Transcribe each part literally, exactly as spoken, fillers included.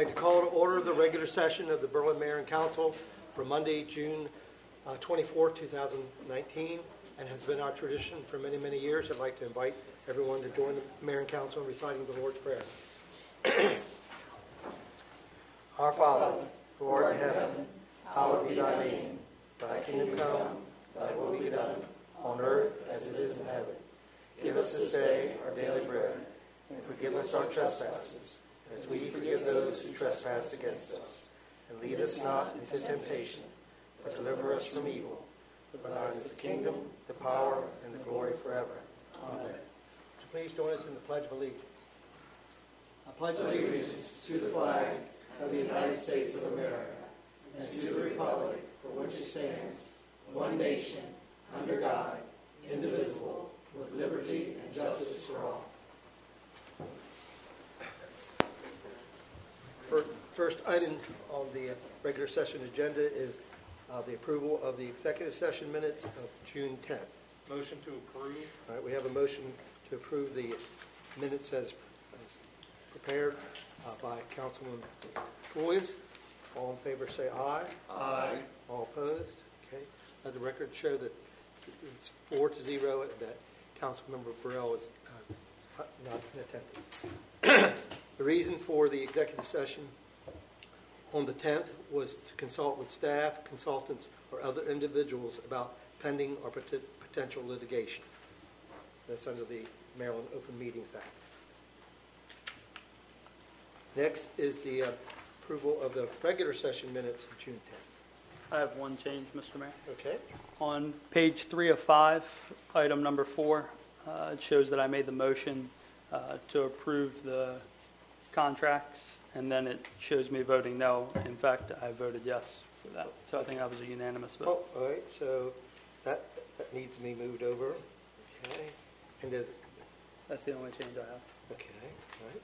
I'd like to call to order the regular session of the Berlin Mayor and Council for Monday, June uh, twenty-fourth, two thousand nineteen, and has been our tradition for many, many years. I'd like to invite everyone to join the Mayor and Council in reciting the Lord's Prayer. Our Father, who art in heaven, hallowed be thy name. Thy kingdom come, thy will be done, on earth as it is in heaven. Give us this day our daily bread, and forgive us our trespasses, as we forgive those who trespass against us. And lead us not into temptation, but deliver us from evil. For thine is the kingdom, the power, and the glory forever. Amen. Would you please join us in the Pledge of Allegiance? I pledge allegiance to the flag of the United States of America, and to the republic for which it stands, one nation, under God, indivisible, with liberty and justice for all. First item on the regular session agenda is uh, the approval of the executive session minutes of June tenth. Motion to approve. All right, we have a motion to approve the minutes as, as prepared uh, by Councilman Williams. All in favor say aye. Aye. All opposed? Okay. Let the record show that it's four to zero and that Councilmember Burrell is uh, not in attendance. The reason for the executive session on the tenth was to consult with staff, consultants, or other individuals about pending or pot- potential litigation. That's under the Maryland Open Meetings Act. Next is the uh, approval of the regular session minutes of June tenth. I have one change, Mister Mayor. Okay. On page three of five, item number four, uh, it shows that I made the motion uh, to approve the contracts, and then it shows me voting no. In fact, I voted yes for that. So I think that was a unanimous vote. Oh, all right. So that that needs to be moved over. Okay. And does That's the only change I have. okay. All right.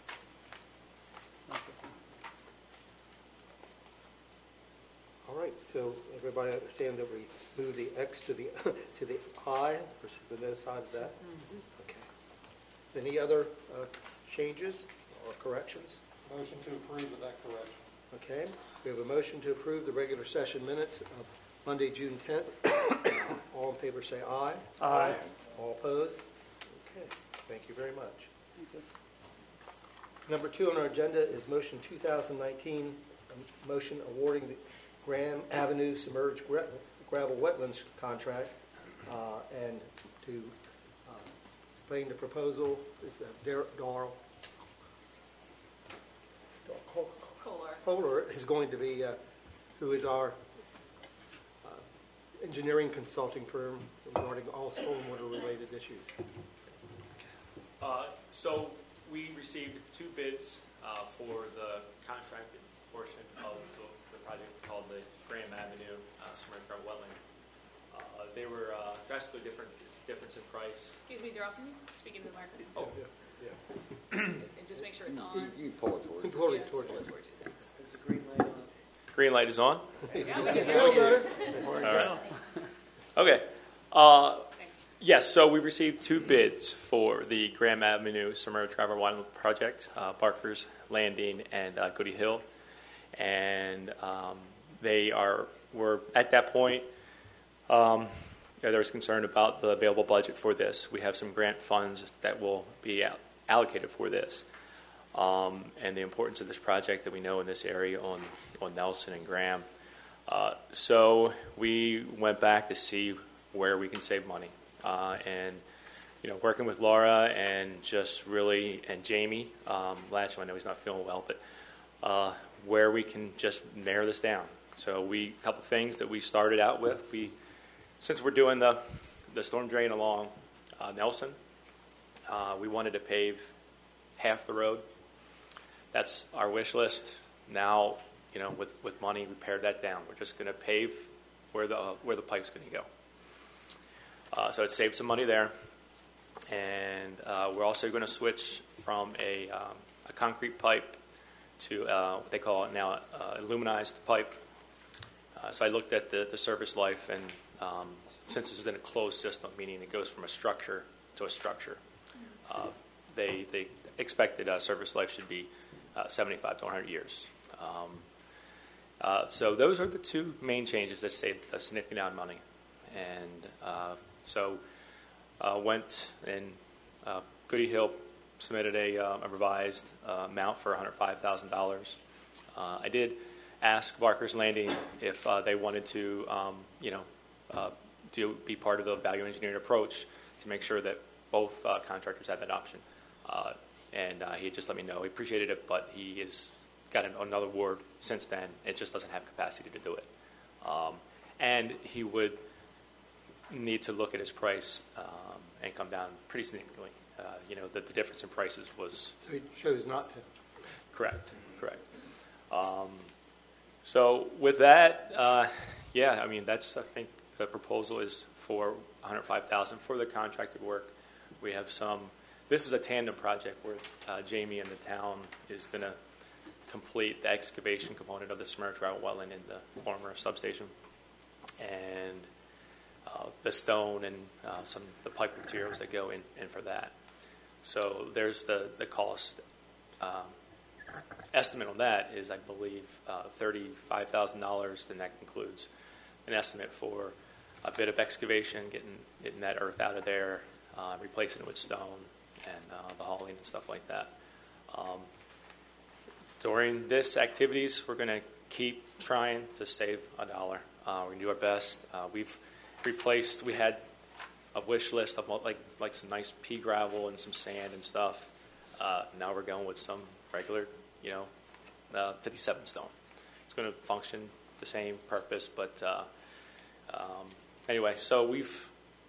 All right. So everybody understand that we move the X to the to the I versus the no side of that. Mm-hmm. Okay. Is any other uh, changes or corrections? Motion to approve with that correction. Okay. We have a motion to approve the regular session minutes of Monday, June tenth. All in favor say aye. Aye. All opposed? Okay. Thank you very much. Number two on our agenda is motion two thousand nineteen, a motion awarding the Graham Avenue Submerged Gra- Gravel Wetlands contract, uh, and to uh, explain the proposal is uh, Derek Darrell. Kohler. Kohler is going to be, uh, who is our uh, engineering consulting firm regarding all stormwater-related issues. Uh, so we received two bids uh, for the contracted portion of the, the project called the Graham Avenue uh, Submerged Gravel Wetland. Uh, they were uh, drastically different, difference in price. Excuse me, Daryl, can you speak into the microphone? Oh, yeah, yeah. And just make sure it's on. You, you pull it towards You you. pull Yeah, it just towards pull you. it towards you. Thanks. It's a green light on. Green light is on. There you go. We Feel can hear you. better? All right. Okay. Uh, Thanks. yes, so we received two bids for the Graham Avenue Submerged Gravel Wetland project, uh, Barker's Landing and uh, Goody Hill. And um, they are, were at that point, um, yeah, there was concern about the available budget for this. We have some grant funds that will be al- allocated for this. Um, and the importance of this project that we know in this area on, on Nelson and Graham. Uh, so we went back to see where we can save money. Uh, and, you know, working with Laura and just really, and Jamie, um, last one, I know he's not feeling well, but uh, where we can just narrow this down. So we, a couple things that we started out with, we, since we're doing the, the storm drain along uh, Nelson, uh, we wanted to pave half the road. That's our wish list. Now, you know, with, with money, we pared that down. We're just going to pave where the uh, where the pipe's going to go. Uh, so it saved some money there, and uh, we're also going to switch from a um, a concrete pipe to uh, what they call it now uh, aluminized pipe. Uh, so I looked at the, the service life, and um, since this is in a closed system, meaning it goes from a structure to a structure, uh, they they expected uh, service life should be uh, seventy-five to one hundred years. Um, uh, so those are the two main changes that save a significant amount of money. And uh, so uh, went and uh, Goody Hill submitted a, uh, a revised uh, amount for one hundred five thousand dollars. Uh, I did ask Barker's Landing if uh, they wanted to, um, you know, uh, do be part of the value engineering approach to make sure that both uh, contractors had that option. Uh, and uh, he just let me know he appreciated it, but he has got an, another award since then. It just doesn't have capacity to do it. Um, and he would need to look at his price um, and come down pretty significantly. Uh, you know, that the difference in prices was So he chose not to. correct, correct. Um, so with that, uh, yeah, I mean, that's, I think the proposal is for one hundred five thousand dollars for the contracted work. We have some, this is a tandem project where uh, Jamie and the town is going to complete the excavation component of the submerged gravel wetland in the former substation. And uh, the stone and uh, some of the pipe materials that go in, in for that. So there's the, the cost um, estimate on that is, I believe, uh, thirty-five thousand dollars. Then that includes an estimate for a bit of excavation, getting, getting that earth out of there, uh, replacing it with stone, and uh, the hauling and stuff like that. Um, during this activities, we're going to keep trying to save a dollar. Uh, we're going to do our best. Uh, we've replaced, we had a wish list of like like some nice pea gravel and some sand and stuff. Uh, now we're going with some regular, you know, uh, fifty-seven stone. It's going to function the same purpose, but uh, um, anyway, so we've,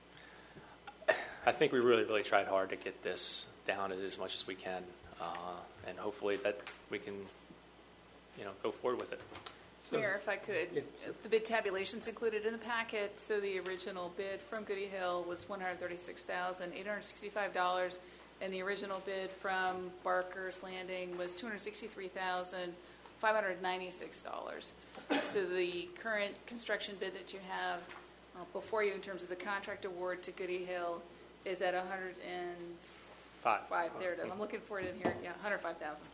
I think we really, really tried hard to get this down as much as we can, uh, and hopefully that we can, you know, go forward with it. So- Mayor, if I could, Yeah. the bid tabulation's included in the packet. So the original bid from Goody Hill was one hundred thirty-six thousand eight hundred sixty-five dollars, and the original bid from Barker's Landing was two hundred sixty-three thousand five hundred ninety-six dollars. So the current construction bid that you have uh, before you in terms of the contract award to Goody Hill is at one hundred five. Five. There it is. I'm looking for it in here. Yeah, one hundred five thousand.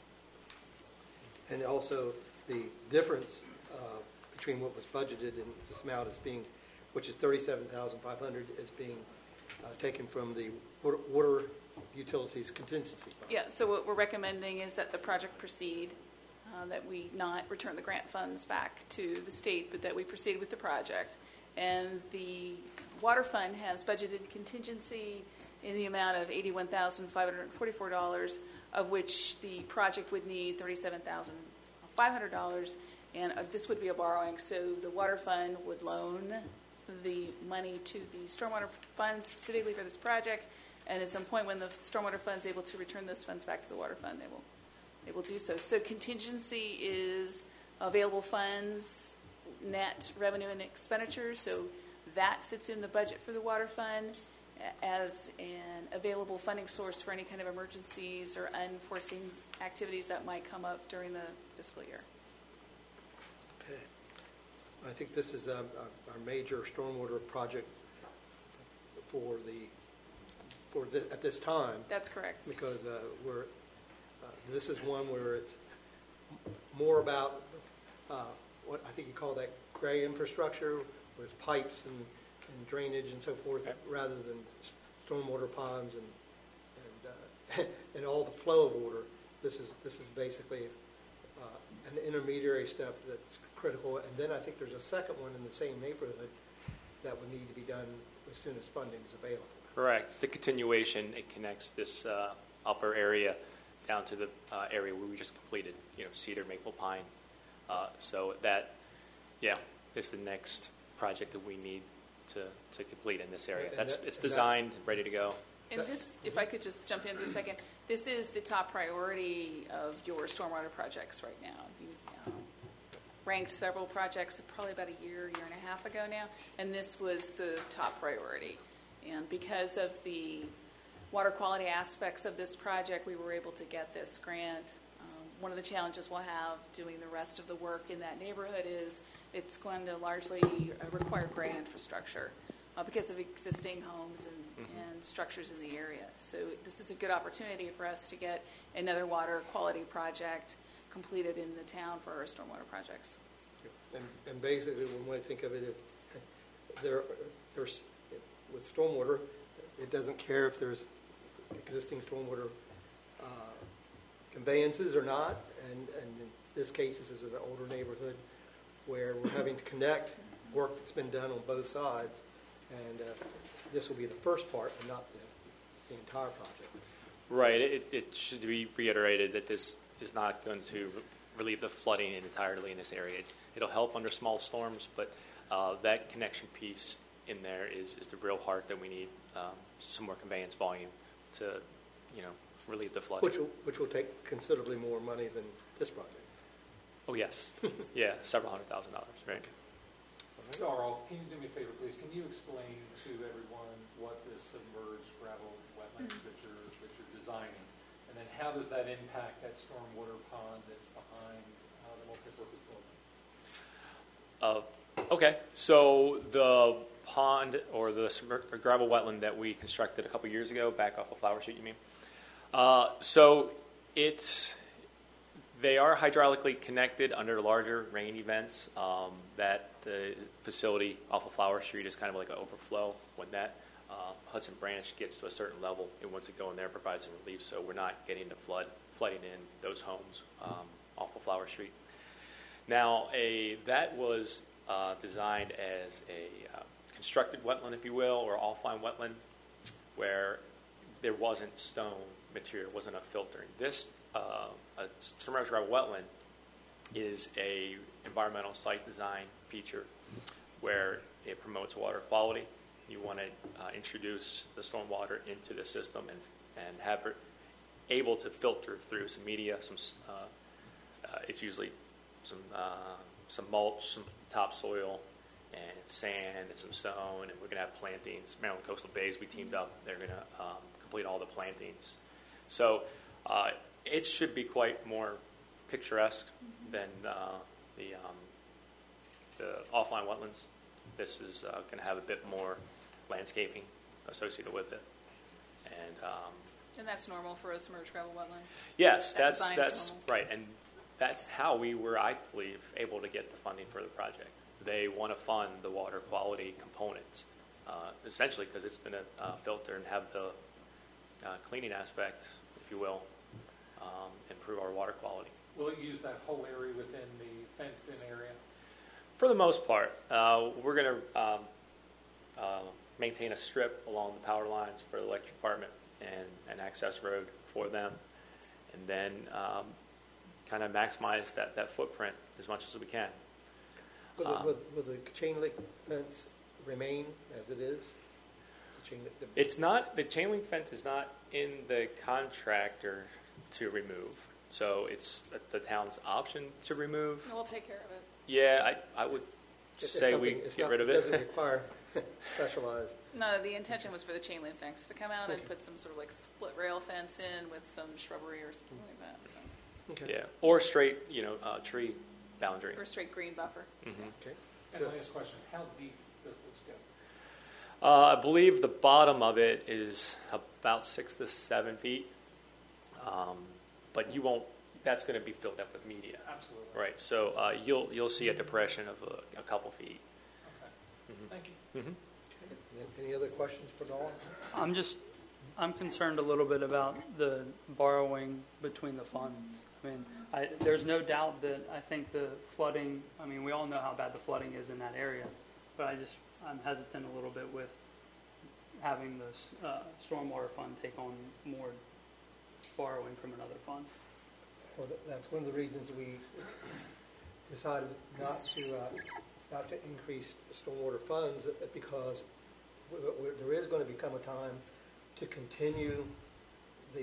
And also the difference uh, between what was budgeted and this amount is being, which is thirty-seven thousand five hundred, is being uh, taken from the water, water utilities contingency fund. Yeah, so what we're recommending is that the project proceed, uh, that we not return the grant funds back to the state, but that we proceed with the project. And the water fund has budgeted contingency in the amount of eighty-one thousand five hundred forty-four dollars, of which the project would need thirty-seven thousand five hundred dollars, and uh, this would be a borrowing. So the water fund would loan the money to the stormwater fund specifically for this project, and at some point when the stormwater fund is able to return those funds back to the water fund, they will they will do so. So contingency is available funds, net revenue and expenditures. So that sits in the budget for the water fund as an available funding source for any kind of emergencies or unforeseen activities that might come up during the fiscal year. Okay. I think this is um, our, our major stormwater project for the for the, at this time, That's correct. because uh, we're uh, this is one where it's more about uh, what I think you call that gray infrastructure, with pipes and, and drainage and so forth, Okay. rather than s- stormwater ponds and and, uh, and all the flow of water. This is this is basically uh, an intermediary step that's critical. And then I think there's a second one in the same neighborhood that would need to be done as soon as funding is available. Correct. It's the continuation. It connects this uh, upper area down to the uh, area where we just completed, you know, Cedar, Maple, Pine. Uh, so that, yeah, is the next project that we need to, to complete in this area. And That's that- it's and that- designed, ready to go. And this, if I could just jump in for a second, this is the top priority of your stormwater projects right now. You um, ranked several projects probably about a year, year and a half ago now, and this was the top priority. And because of the water quality aspects of this project, we were able to get this grant. Um, one of the challenges we'll have doing the rest of the work in that neighborhood is it's going to largely uh, require gray infrastructure uh, because of existing homes and, Mm-hmm. and structures in the area. So this is a good opportunity for us to get another water quality project completed in the town for our stormwater projects. And, and basically, one way to think of it is, there, there's, with stormwater, it doesn't care if there's existing stormwater uh, conveyances or not, and, and in this case, this is an older neighborhood where we're having to connect work that's been done on both sides, and uh, this will be the first part, but not the, the entire project. Right. It, it should be reiterated that this is not going to relieve the flooding entirely in this area. It, it'll help under small storms, but uh, that connection piece in there is, is the real heart that we need, um, some more conveyance volume to, you know, relieve the flooding. Which will, which will take considerably more money than this project. Oh, yes. Yeah, several hundred thousand dollars, right? Darrell, can you do me a favor, please? Can you explain to everyone what this submerged gravel wetlands that you're, that you're designing? And then how does that impact that stormwater pond that's behind uh, the multipurpose building? Uh, okay, so the pond or the submer- or gravel wetland that we constructed a couple years ago, back off of Flower Street, you mean? Uh, so it's, they are hydraulically connected under larger rain events. Um, that uh, facility off of Flower Street is kind of like an overflow. When that uh, Hudson Branch gets to a certain level, it wants to go in there and provide some relief, so we're not getting to flood, flooding in those homes um, off of Flower Street. Now, a that was uh, designed as a uh, constructed wetland, if you will, or offline wetland, where there wasn't stone material, wasn't a filtering. This uh, a submerged gravel wetland is a environmental site design feature where it promotes water quality. You want to uh, introduce the stormwater into the system and and have it able to filter through some media. Some uh, uh, it's usually some uh, some mulch, some topsoil, and sand, and some stone, and we're going to have plantings. Maryland Coastal Bays, we teamed up. They're going to um, complete all the plantings. So uh, it should be quite more picturesque than uh, the um, the offline wetlands. This is uh, going to have a bit more landscaping associated with it, and um, And that's normal for a submerged gravel wetland? yes, That that's design's that's normal? right, and that's how we were, I believe, able to get the funding for the project. They want to fund the water quality component, uh, essentially because it's going to uh, filter and have the uh, cleaning aspect, if you will, um, improve our water quality. Will it use that whole area within the fenced-in area? For the most part, uh, we're going to um, uh, maintain a strip along the power lines for the electric department and an access road for them, and then um, kind of maximize that, that footprint as much as we can. Will the, Um, will, will the chain link fence remain as it is? The chain link, the, It's not, the chain link fence is not in the contractor to remove, so it's the town's option to remove. We'll take care of it. Yeah, I, I would it's say we something- it's get not- rid of It doesn't it. require specialized. No, the intention was for the chain link fence to come out and Okay. put some sort of like split rail fence in with some shrubbery or something like that. So. Okay. Yeah, or straight, you know, uh, tree boundary. Or a straight green buffer. Mhm. Okay. And Good. last question, how deep does this go? Uh, I believe the bottom of it is about six to seven feet, um, but you won't. That's going to be filled up with media, Absolutely. right? So uh, you'll you'll see a depression of a, a couple feet. Okay, Mhm. thank you. Mm-hmm. Any other questions for Dawn? I'm just, I'm concerned a little bit about the borrowing between the funds. I mean, I, there's no doubt that I think the flooding, I mean, we all know how bad the flooding is in that area, but I just, I'm hesitant a little bit with having the uh, stormwater fund take on more borrowing from another fund. Well, th- that's one of the reasons we decided not to uh, not to increase stormwater funds, uh, because w- w- there is going to become a time to continue the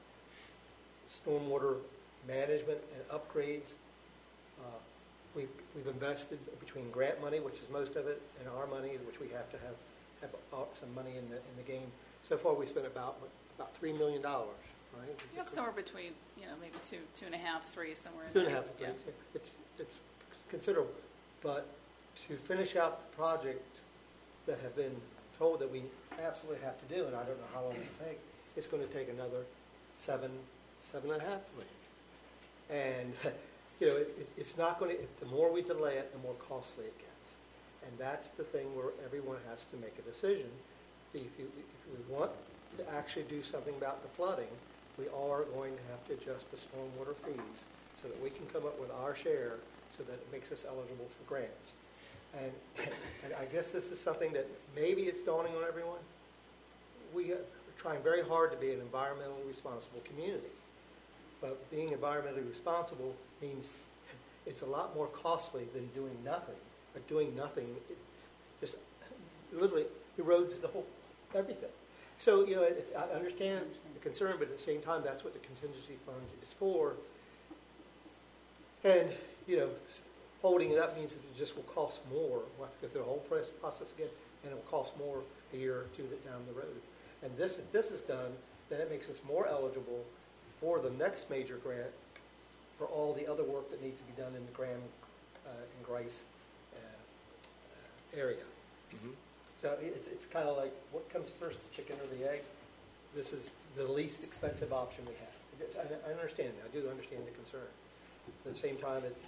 stormwater management and upgrades. Uh, we've, we've invested between grant money, which is most of it, and our money, which we have to have have uh, some money in the in the game. So far, we spent about what, about three million dollars, right? Is it Yep, correct? somewhere between, you know, maybe two, two and a half, three, somewhere in Two and a there. half, three. Yeah. It's, it's considerable. But to finish out the project that have been told that we absolutely have to do, and I don't know how long it'll take, it's going to take another seven, seven and a half million. And, you know, it, it, it's not going to, the more we delay it, the more costly it gets. And that's the thing where everyone has to make a decision. If, you, if we want to actually do something about the flooding, we are going to have to adjust the stormwater fees so that we can come up with our share so that it makes us eligible for grants. And, and I guess this is something that maybe it's dawning on everyone. We are trying very hard to be an environmentally responsible community. But being environmentally responsible means it's a lot more costly than doing nothing. But doing nothing it just literally erodes the whole, everything. So, you know, it's, I understand the concern, but at the same time, that's what the contingency fund is for. And, you know, holding it up means that it just will cost more. We'll have to go through the whole press process again, and it will cost more a year or two down the road. And this, if this is done, then it makes us more eligible for the next major grant for all the other work that needs to be done in the Graham uh, and Grice uh, uh, area. Mm-hmm. So it's, it's kind of like, what comes first, the chicken or the egg? This is the least expensive option we have. I, I understand, I do understand the concern. At the same time, it,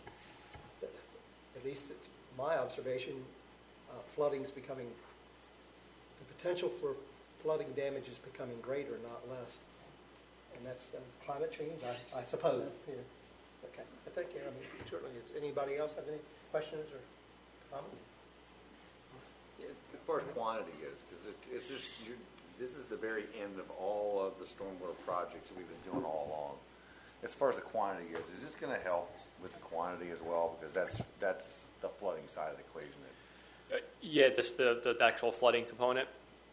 at least it's my observation, uh, flooding is becoming, the potential for flooding damage is becoming greater, not less. And that's uh, climate change, I, I suppose. Yeah. Okay, I think, yeah, I mean, certainly, does anybody else have any questions or comments? Yeah, as far as quantity goes, because it's, it's just, you, this is the very end of all of the stormwater projects that we've been doing all along. As far as the quantity goes, is this going to help with the quantity as well? Because that's that's the flooding side of the equation. Uh, yeah, this, the, the actual flooding component,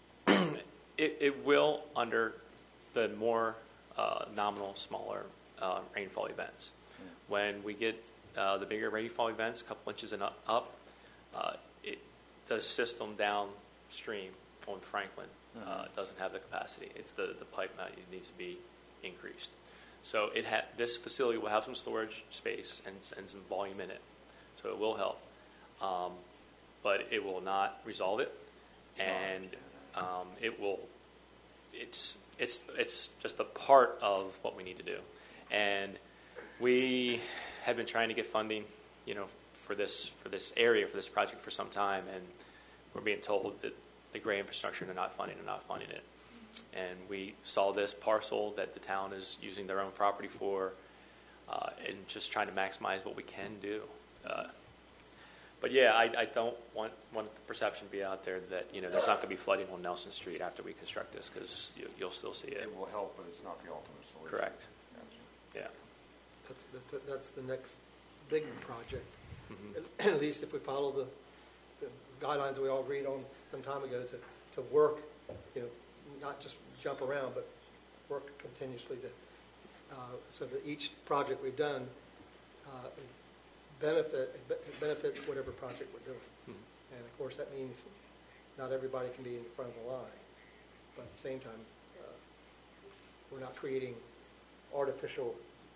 it, it will under the more uh, nominal, smaller uh, rainfall events. Mm. When we get uh, the bigger rainfall events, a couple inches and up, up uh, it, the system downstream on Franklin mm-hmm. uh, doesn't have the capacity. It's the, the pipe that needs to be increased. So it ha- this facility will have some storage space and, and some volume in it. So it will help. Um, but it will not resolve it. And um, it will, it's, it's, it's just a part of what we need to do. And we have been trying to get funding, you know, for this, for this area, for this project for some time. And we're being told that the gray infrastructure, they're not funding, they're not funding it. And we saw this parcel that the town is using their own property for, uh, and just trying to maximize what we can do. Uh, but yeah, I, I don't want want the perception to be out there that, you know, there's not going to be flooding on Nelson Street after we construct this, because you, you'll still see it. It will help, but it's not the ultimate solution. Correct. Gotcha. Yeah. That's the, that's the next big project. Mm-hmm. At least if we follow the, the guidelines we all agreed on some time ago to, to work, you know, not just jump around, but work continuously to, uh, so that each project we've done uh, benefit it benefits whatever project we're doing. Mm-hmm. And of course, that means not everybody can be in the front of the line, but at the same time, uh, we're not creating artificial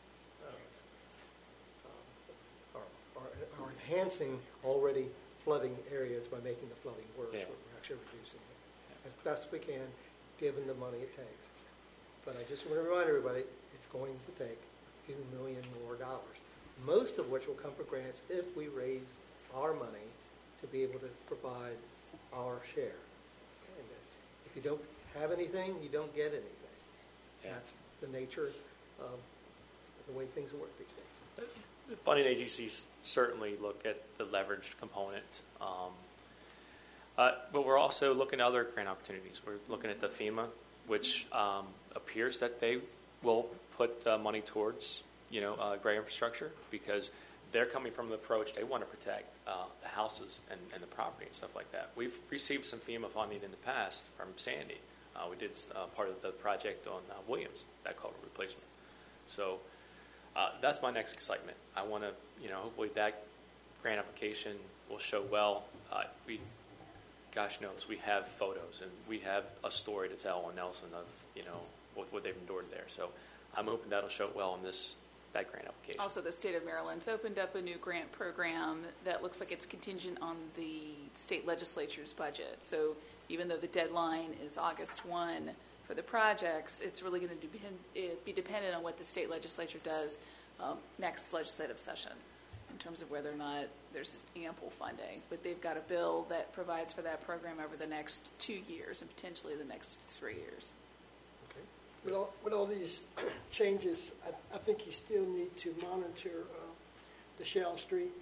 uh, uh, or, or, or enhancing already flooding areas by making the flooding worse. Yeah. We're actually reducing it as best we can, given the money it takes. But I just want to remind everybody, it's going to take a few million more dollars, most of which will come from grants if we raise our money to be able to provide our share. And if you don't have anything, you don't get anything. Yeah. That's the nature of the way things work these days. The funding agencies certainly look at the leveraged component. Um, Uh, but we're also looking at other grant opportunities. We're looking at the FEMA, which um, appears that they will put uh, money towards, you know, uh, gray infrastructure, because they're coming from the approach they want to protect uh, the houses and, and the property and stuff like that. We've received some FEMA funding in the past from Sandy. Uh, we did uh, part of the project on uh, Williams, that culvert replacement. So uh, that's my next excitement. I want to, you know, hopefully that grant application will show well. Uh, we Gosh knows, we have photos and we have a story to tell on Nelson of, you know, what, what they've endured there. So I'm hoping that'll show well in this that grant application. Also, the state of Maryland's opened up a new grant program that looks like it's contingent on the state legislature's budget. So even though the deadline is August first for for the projects, it's really going to depend, it be dependent on what the state legislature does um, next legislative session in terms of whether or not there's ample funding. But they've got a bill that provides for that program over the next two years and potentially the next three years. Okay. With all, with all these changes, I, I think you still need to monitor uh, the Shell Street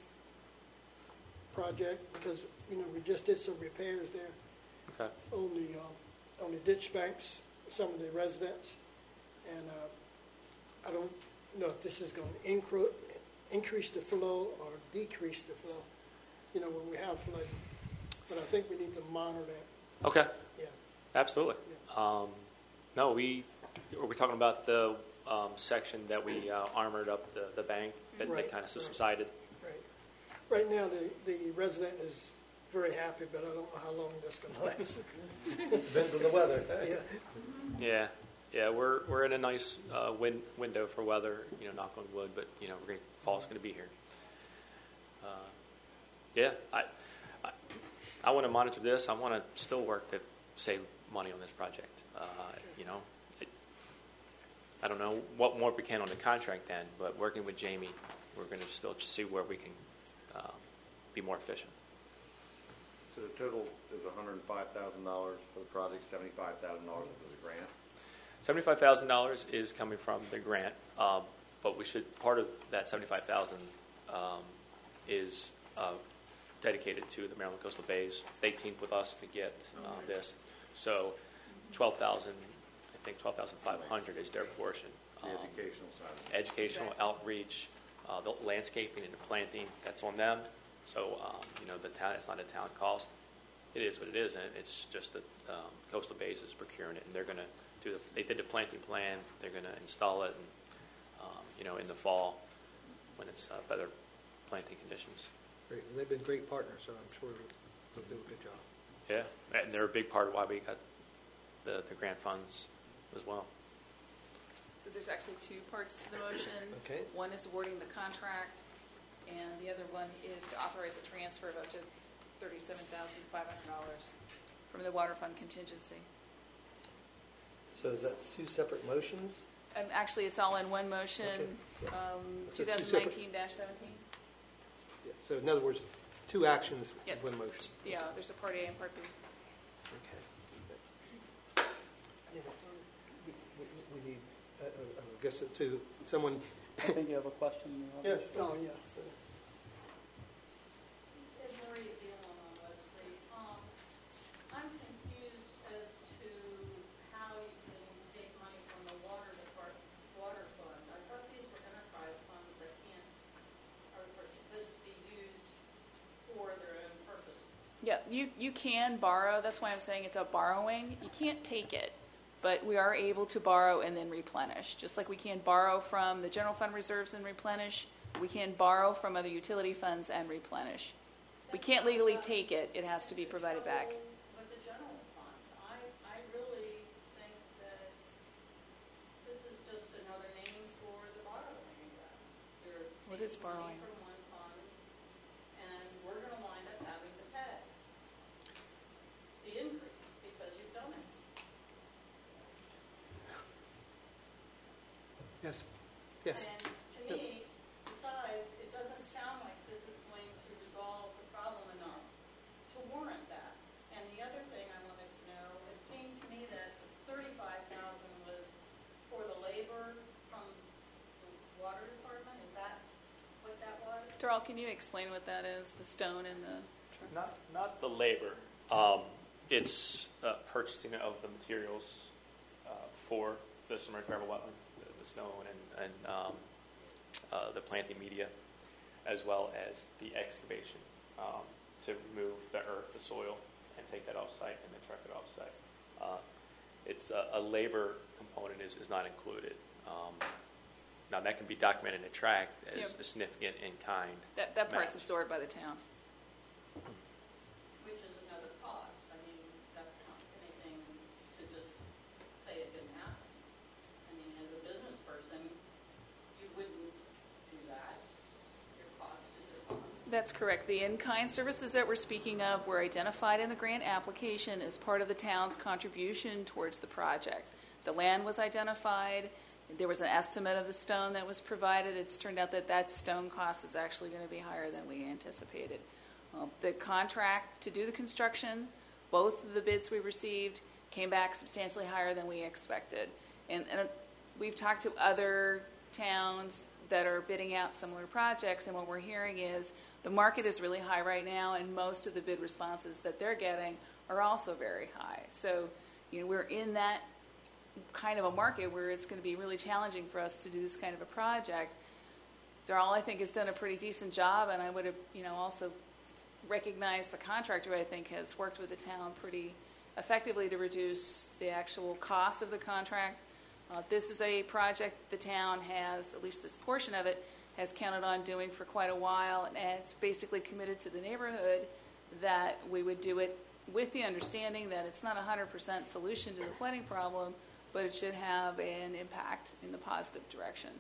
project because, you know, we just did some repairs there Okay. on the, uh, on the ditch banks, some of the residents. And uh, I don't know if this is going to incre- increase the flow or decrease the flow, you know, when we have flooding. But I think we need to monitor that. Okay. Yeah. Absolutely. Um, no, we we're talking about the um, section that we uh, armored up the, the bank that, Right, that kind of right. subsided. Right. Right now, the, the resident is very happy, but I don't know how long that's going to last. Depends on the weather. Yeah. Yeah, yeah, we're we're in a nice uh, win- window for weather. You know, knock on wood, but you know, we're gonna, fall's going to be here. Uh, yeah, I I, I want to monitor this. I want to still work to save money on this project. Uh, you know, it, I don't know what more we can on the contract end, but working with Jamie, we're going to still see where we can uh, be more efficient. So the total is one hundred five thousand dollars for the project, seventy-five thousand dollars is a grant. Seventy-five thousand dollars is coming from the grant, um, but we should part of that seventy-five thousand um, is uh, dedicated to the Maryland Coastal Bays. They teamed with us to get uh, this, so twelve thousand. I think twelve thousand five hundred is their portion. The Um, educational side of it. educational outreach, uh, the landscaping and the planting. That's on them. So um, you know, the town. It's not a town cost. It is what it is, and it's just that um, Coastal Bays is procuring it, and they're going to do. The, they did the planting plan. They're going to install it, and, um, you know, in the fall when it's uh, better planting conditions. Great. And they've been great partners, so I'm sure they'll do a good job. Yeah, and they're a big part of why we got the the grant funds as well. So there's actually two parts to the motion. Okay. One is awarding the contract, and the other one is to authorize a transfer of up to thirty-seven thousand five hundred dollars from the water fund contingency. So is that two separate motions? And actually, it's all in one motion, Okay. um, So two separate- twenty nineteen seventeen. Yeah. So in other words, two actions Yes. in one motion. Yeah, there's a part A and part B. Okay. We, we- we need, uh, uh, I guess, to someone. I think you have a question in the audience. Oh, yeah. Is Maria Dillon on West Street. Um, I'm confused as to how you can take money from the water department, water fund. I thought these were enterprise funds that can't, are, are supposed to be used for their own purposes. Yeah, you, you can borrow. That's why I'm saying it's a borrowing. You can't take it, but we are able to borrow and then replenish. Just like we can borrow from the general fund reserves and replenish, we can borrow from other utility funds and replenish. We can't legally take it. It has to be provided back. With the general fund, I, I really think that this is just another name for the borrowing. You're What is taking money borrowing? from one fund, and we're going to wind up having to pay the increase because you've done it. Yes. Yes. And to me, besides, it doesn't sound like this is going to resolve the problem enough to warrant that. And the other thing I wanted to know, it seemed to me that the thirty-five thousand was for the labor from the water department. Is that what that was? Darrell, can you explain what that is? The stone and the truck? Not not the labor. Um, it's uh, purchasing of the materials uh, for the submerged gravel wetland, the, the stone and, and um, uh, the planting media, as well as the excavation um, to remove the earth, the soil, and take that off site and then truck it off site. Uh, it's a, a labor component is, is not included. Um, now that can be documented in a tract as Yep. a significant in kind. That, that part's match. absorbed by the town. Which is another cost. I mean, that's not anything to just say it didn't happen. I mean, as a business person, you wouldn't do that. Your cost is your cost. That's correct. The in-kind services that we're speaking of were identified in the grant application as part of the town's contribution towards the project. The land was identified. There was an estimate of the stone that was provided. It's turned out that that stone cost is actually going to be higher than we anticipated. Uh, the contract to do the construction, both of the bids we received, came back substantially higher than we expected. And, and we've talked to other towns that are bidding out similar projects, and what we're hearing is the market is really high right now, and most of the bid responses that they're getting are also very high. So, you know, we're in that kind of a market where it's going to be really challenging for us to do this kind of a project. Darrell, I think, has done a pretty decent job, and I would have, you know, also recognized the contractor, I think, has worked with the town pretty effectively to reduce the actual cost of the contract. Uh, this is a project the town has, at least this portion of it, has counted on doing for quite a while, and it's basically committed to the neighborhood that we would do it with the understanding that it's not a one hundred percent solution to the flooding problem, but it should have an impact in the positive direction.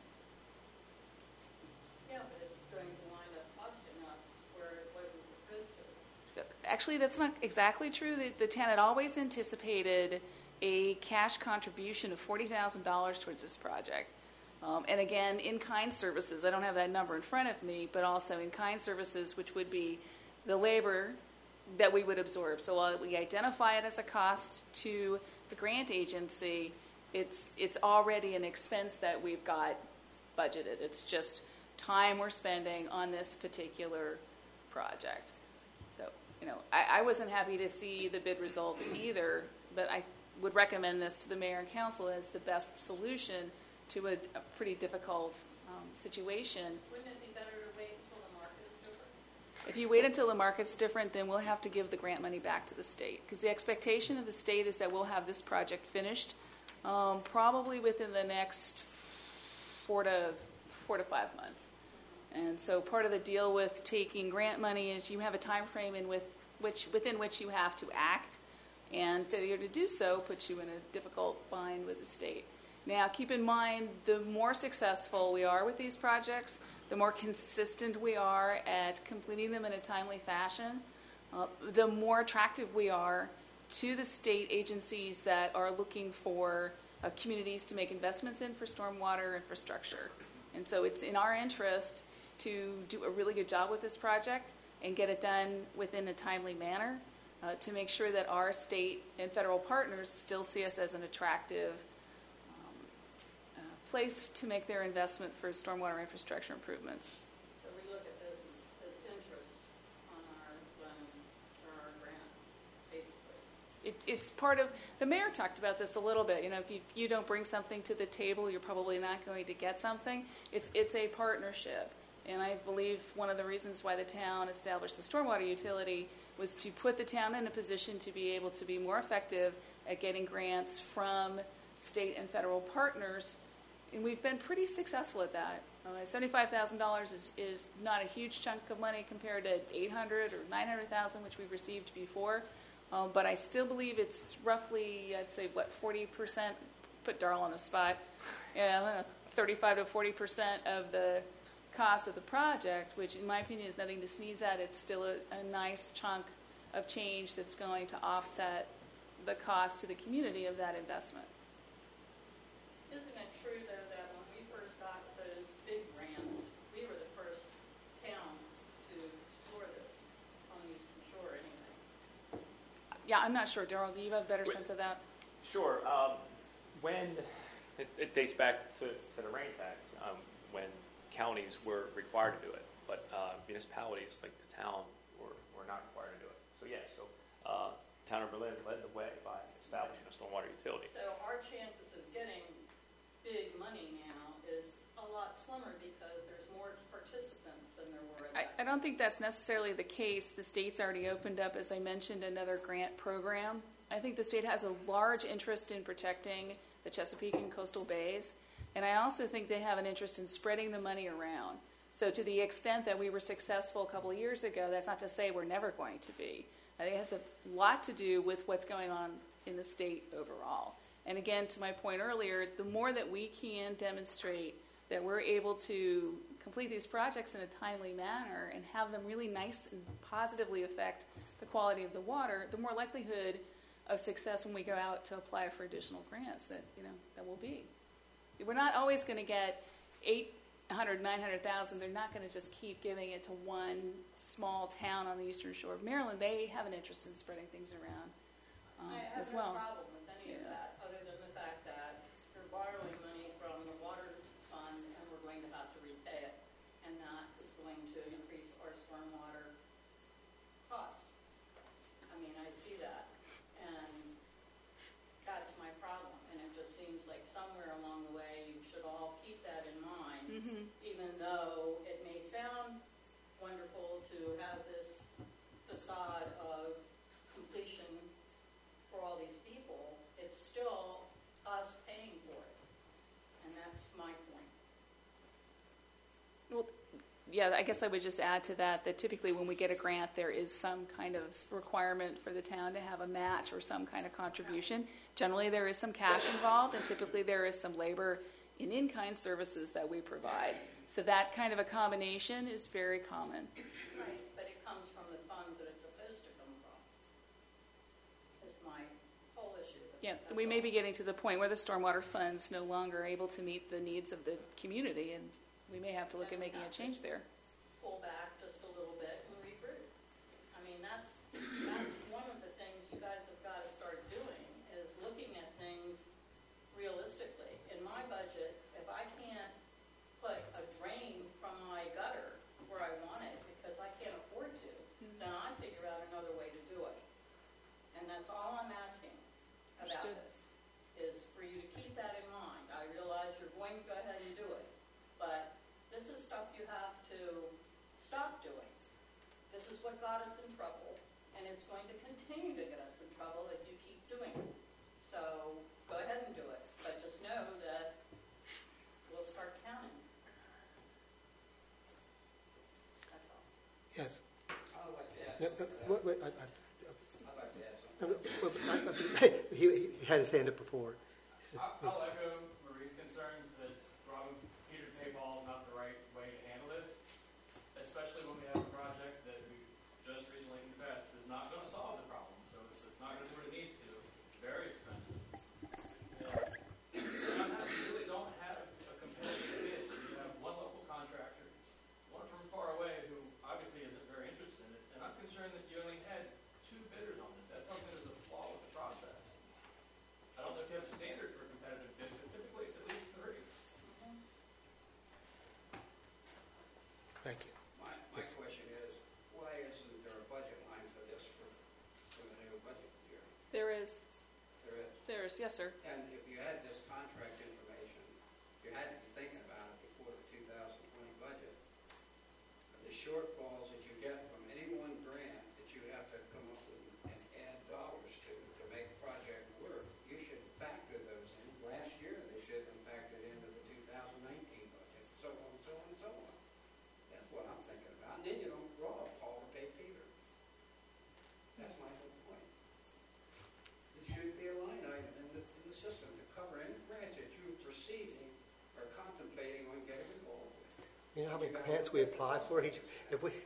Yeah, but it's going to wind up costing us where it wasn't supposed to. Actually, that's not exactly true. The, the town had always anticipated a cash contribution of forty thousand dollars towards this project. Um, and again, in-kind services, I don't have that number in front of me, but also in-kind services, which would be the labor that we would absorb. So while we identify it as a cost to the grant agency, it's it's already an expense that we've got budgeted. It's just time we're spending on this particular project. So, you know, I, I wasn't happy to see the bid results either, but I would recommend this to the mayor and council as the best solution to a, a pretty difficult um, situation. Wouldn't it be better to wait until the market is different? If you wait until the market's different, then we'll have to give the grant money back to the state, because the expectation of the state is that we'll have this project finished um, probably within the next four to four to five months. And so part of the deal with taking grant money is you have a time frame in with which within which you have to act, and failure to do so puts you in a difficult bind with the state. Now, keep in mind, the more successful we are with these projects, the more consistent we are at completing them in a timely fashion, uh, the more attractive we are to the state agencies that are looking for uh, communities to make investments in for stormwater infrastructure. And so it's in our interest to do a really good job with this project and get it done within a timely manner uh, to make sure that our state and federal partners still see us as an attractive place to make their investment for stormwater infrastructure improvements. So we look at this as, as interest on our loan or our grant, basically. It, it's part of, the mayor talked about this a little bit. You know, if you, if you don't bring something to the table, you're probably not going to get something. It's, it's a partnership. And I believe one of the reasons why the town established the stormwater utility was to put the town in a position to be able to be more effective at getting grants from state and federal partners. And we've been pretty successful at that. Uh, seventy-five thousand dollars is, is not a huge chunk of money compared to eight hundred thousand dollars or nine hundred thousand dollars, which we've received before. Um, but I still believe it's roughly, I'd say, what, forty percent, put Darrell on the spot, yeah, thirty-five to forty percent of the cost of the project, which in my opinion is nothing to sneeze at. It's still a, a nice chunk of change that's going to offset the cost to the community of that investment. Isn't it true, though, that when we first got those big grants, we were the first town to explore this on the Eastern Shore anyway? Yeah, I'm not sure. Darrell, do you have a better Wait. sense of that? Sure. Um, when it, it dates back to, to the rain tax, um, when counties were required to do it, but uh, municipalities like the town were, were not required to do it. So yeah, so uh, town of Berlin led the way by establishing a stormwater utility. So our chances of getting big money now is a lot slimmer because there's more participants than there were. I, I don't think that's necessarily the case. The state's already opened up, as I mentioned, another grant program. I think the state has a large interest in protecting the Chesapeake and coastal bays, and I also think they have an interest in spreading the money around. So to the extent that we were successful a couple of years ago, that's not to say we're never going to be. I think it has a lot to do with what's going on in the state overall. And again, to my point earlier, the more that we can demonstrate that we're able to complete these projects in a timely manner and have them really nice and positively affect the quality of the water, the more likelihood of success when we go out to apply for additional grants that, you know, that will be. We're not always going to get eight hundred, nine hundred thousand. They're not going to just keep giving it to one small town on the eastern shore of Maryland. They have an interest in spreading things around um, I have as no well. problem with any of Yeah. that, other than the fact that you're borrowing money from the water fund and we're going to have to repay it. And that is going to increase our stormwater costs. I mean, I see that. And that's my problem. And it just seems like somewhere along the way, you should all keep that in mind. Mm-hmm. Even though it may sound wonderful to have this facade of completion for all these people, it's still us paying for it. And that's my point. Well, yeah, I guess I would just add to that that typically when we get a grant, there is some kind of requirement for the town to have a match or some kind of contribution. Generally, there is some cash involved, and typically there is some labor in in-kind services that we provide. So that kind of a combination is very common. Right, but it comes from the fund that it's supposed to come from, is my whole issue. Yeah, That's we may all. be getting to the point where the stormwater fund's no longer able to meet the needs of the community, and we may have to look at making a change there. Pull back just a little bit and regroup. I mean, that's, that's one of the things you guys have got to start doing, is looking at things realistically. In my budget, if I can't put a drain from my gutter where I want it because I can't afford to, then I figure out another way to do it. And that's all I'm asking about Understood. this, is for you to keep that in mind. I realize you're going to go ahead and do it, but this is stuff you have to stop doing. This is what got us in trouble, and it's going to continue to get us in trouble if you keep doing it. So go ahead and do it, but just know that we'll start counting. That's all. Yes. I'd like to add No, something. no, wait, wait, I- I- I'd like to add no, something. no, I- I- He he had his hand up before. I- I'll echo Marie's concerns that robbing Peter to pay Paul is not the right way to handle this, especially when we have a project that we just recently confessed is not going to solve the problem. So it's, it's not going to do what it needs to. It's very expensive. And I'm happy you really don't have a competitive bid. You have one local contractor, one from far away who obviously isn't very interested in it. And I'm concerned that you only had two bidders on this. That tells me there's a flaw with the process. I don't know if you have a standard for a competitive bid, but typically it's at least three. Thank you. My, my question is, why isn't there a budget line for this for, for the new budget year? There is, There is. there is, yes, sir. And if you had this contract information, you had to be thinking about it before the two thousand twenty budget. The shortfalls that you get from any one grant that you have to come up with and add dollars to, to make a project work, you should factor those in. Last year, they should have been factored into the two thousand nineteen budget, so on, so on, so on. That's what I'm thinking about. And then you don't rob Paul to pay Peter. That's my whole point. It should be a line item in the, in the system to cover any grants that you're receiving or contemplating on getting involved with. You know how many grants we apply for each, if we,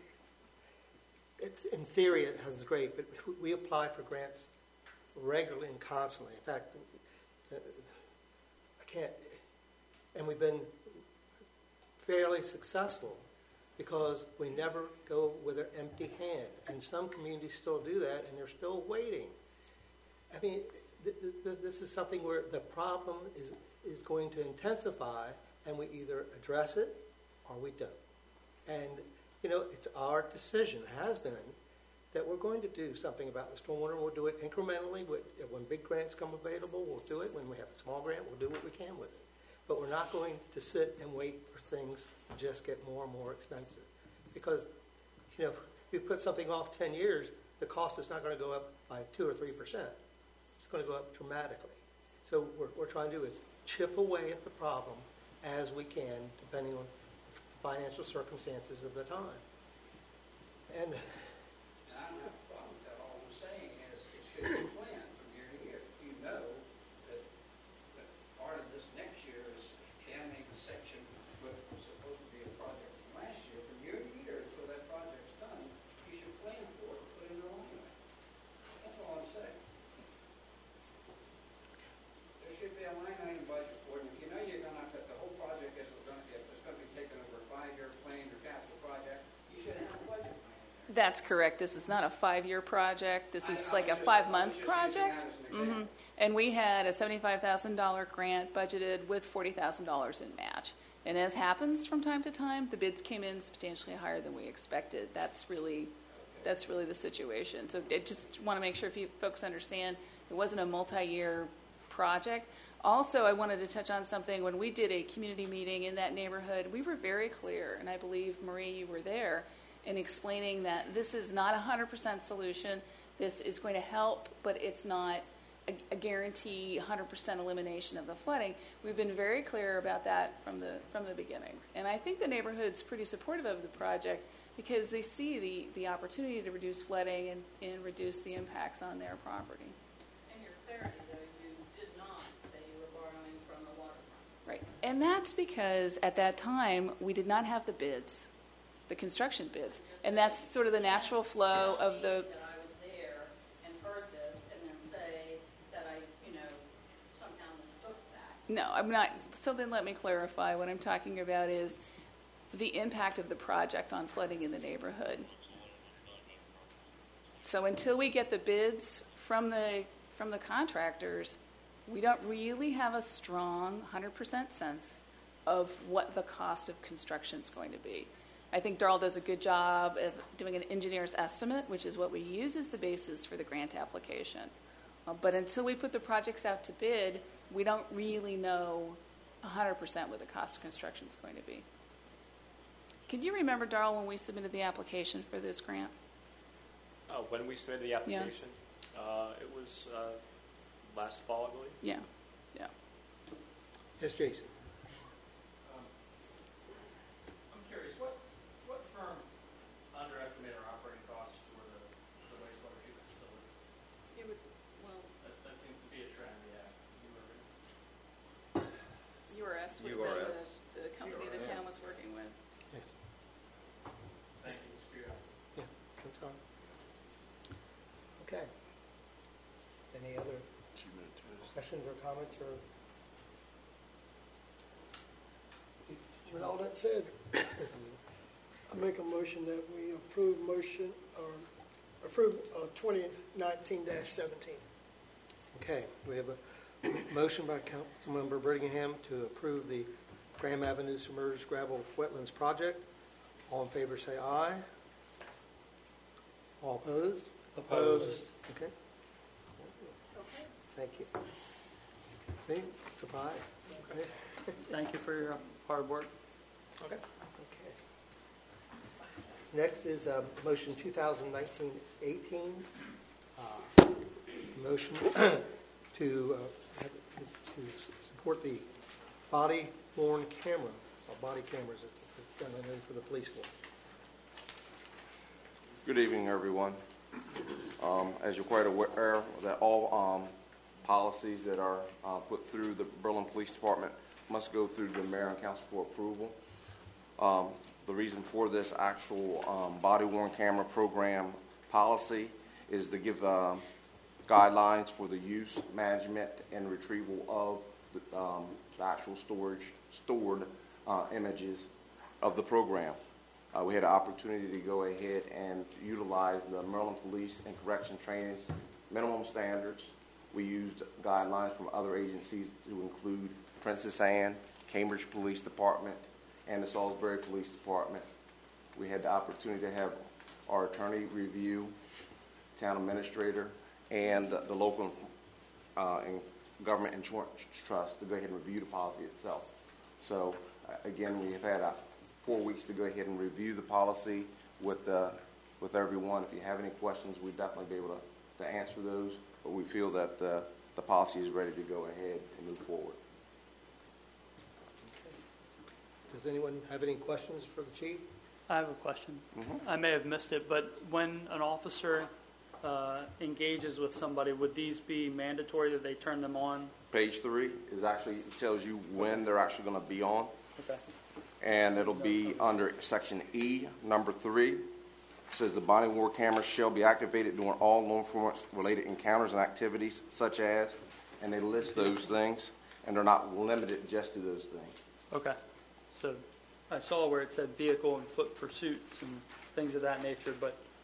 it, in theory, it sounds great, but we apply for grants regularly and constantly. In fact, uh, I can't, and we've been fairly successful because we never go with an empty hand. And some communities still do that, and they're still waiting. I mean, th- th- this is something where the problem is, is going to intensify, and we either address it or we don't. And, you know, it's our decision, has been, that we're going to do something about the stormwater. We'll do it incrementally. When big grants come available, we'll do it. When we have a small grant, we'll do what we can with it. But we're not going to sit and wait for things to just get more and more expensive. Because, you know, if we put something off ten years, the cost is not going to go up by two or three percent. It's going to go up dramatically. So what we're trying to do is chip away at the problem as we can, depending on the financial circumstances of the time. And And I don't have a problem with that. All I'm saying is it should be planned from year to year. If you know that, that part of this next year is damming a section what was supposed to be a project from last year, from year to year until that project's done, you should plan for it and put in the line item. That's all I'm saying. That's correct. This is not a five-year project. This is I- I like a was just- five-month I was just using project. that as an example. Mhm. And we had a seventy-five thousand dollars grant budgeted with forty thousand dollars in match. And as happens from time to time, the bids came in substantially higher than we expected. That's really, that's really the situation. So I just want to make sure if you folks understand, it wasn't a multi-year project. Also, I wanted to touch on something. When we did a community meeting in that neighborhood, we were very clear, and I believe, Marie, you were there, in explaining that this is not a one hundred percent solution. This is going to help, but it's not a, a guarantee one hundred percent elimination of the flooding. We've been very clear about that from the from the beginning. And I think the neighborhood's pretty supportive of the project because they see the, the opportunity to reduce flooding and, and reduce the impacts on their property. And your clarity, though, you did not say you were borrowing from the waterfront. Right. And that's because at that time, we did not have the bids, the construction bids. And that's sort of the natural flow of the... That I was there and heard this and then say that I, you know, somehow mistook that. No, I'm not. So then let me clarify. What I'm talking about is the impact of the project on flooding in the neighborhood. So until we get the bids from the from the contractors, we don't really have a strong one hundred percent sense of what the cost of construction is going to be. I think Darrell does a good job of doing an engineer's estimate, which is what we use as the basis for the grant application. Uh, but until we put the projects out to bid, we don't really know one hundred percent what the cost of construction is going to be. Can you remember, Darrell, when we submitted the application for this grant? Oh, when we submitted the application, uh, it was uh, last fall, I believe. Yeah, yeah. Yes, Jason. Um, I'm curious, what, what firm underestimated our operating costs for the, the wastewater treatment facility? It would, well, That, that seems to be a trend, yeah. You were- U R S would have U R been S. the, the company the town was working with. Thank you, it's curiosity. Yeah, that's fine. Okay. Any other questions or comments or? With all that said, I make a motion that we approve motion, or approve uh, twenty nineteen dash seventeen. Okay, we have a motion by Councilmember Brittingham to approve the Graham Avenue Submerged Gravel Wetlands Project. All in favor say aye. All opposed? Opposed. Okay. Thank you. See, surprise. Okay. Thank you for your hard work. Okay. Next is uh, motion two thousand nineteen eighteen. Uh, motion to uh, have- to support the body-worn camera, or body cameras that are done for the police force. Good evening, everyone. Um, as you're quite aware, that all um, policies that are uh, put through the Berlin Police Department must go through the mayor and council for approval. Um, the reason for this actual um, body-worn camera program policy is to give uh, guidelines for the use, management, and retrieval of the, um, the actual storage, stored uh, images of the program. Uh, we had an opportunity to go ahead and utilize the Maryland Police and Correction Training minimum standards. We used guidelines from other agencies to include Princess Anne, Cambridge Police Department, and the Salisbury Police Department. We had the opportunity to have our attorney review, town administrator, and the, the local uh, and government insurance trust to go ahead and review the policy itself. So uh, again, we have had a four weeks to go ahead and review the policy with uh, with everyone. If you have any questions, we'd definitely be able to, to answer those. But we feel that the, the policy is ready to go ahead and move forward. Does anyone have any questions for the chief? I have a question. Mm-hmm. I may have missed it, but when an officer uh, engages with somebody, would these be mandatory that they turn them on? Page three is actually tells you when they're actually going to be on. Okay. And it'll be under section E, number three. It says the body-worn camera shall be activated during all law enforcement-related encounters and activities, such as, and they list those things, and they're not limited just to those things. Okay. So I saw where it said vehicle and foot pursuits and things of that nature, but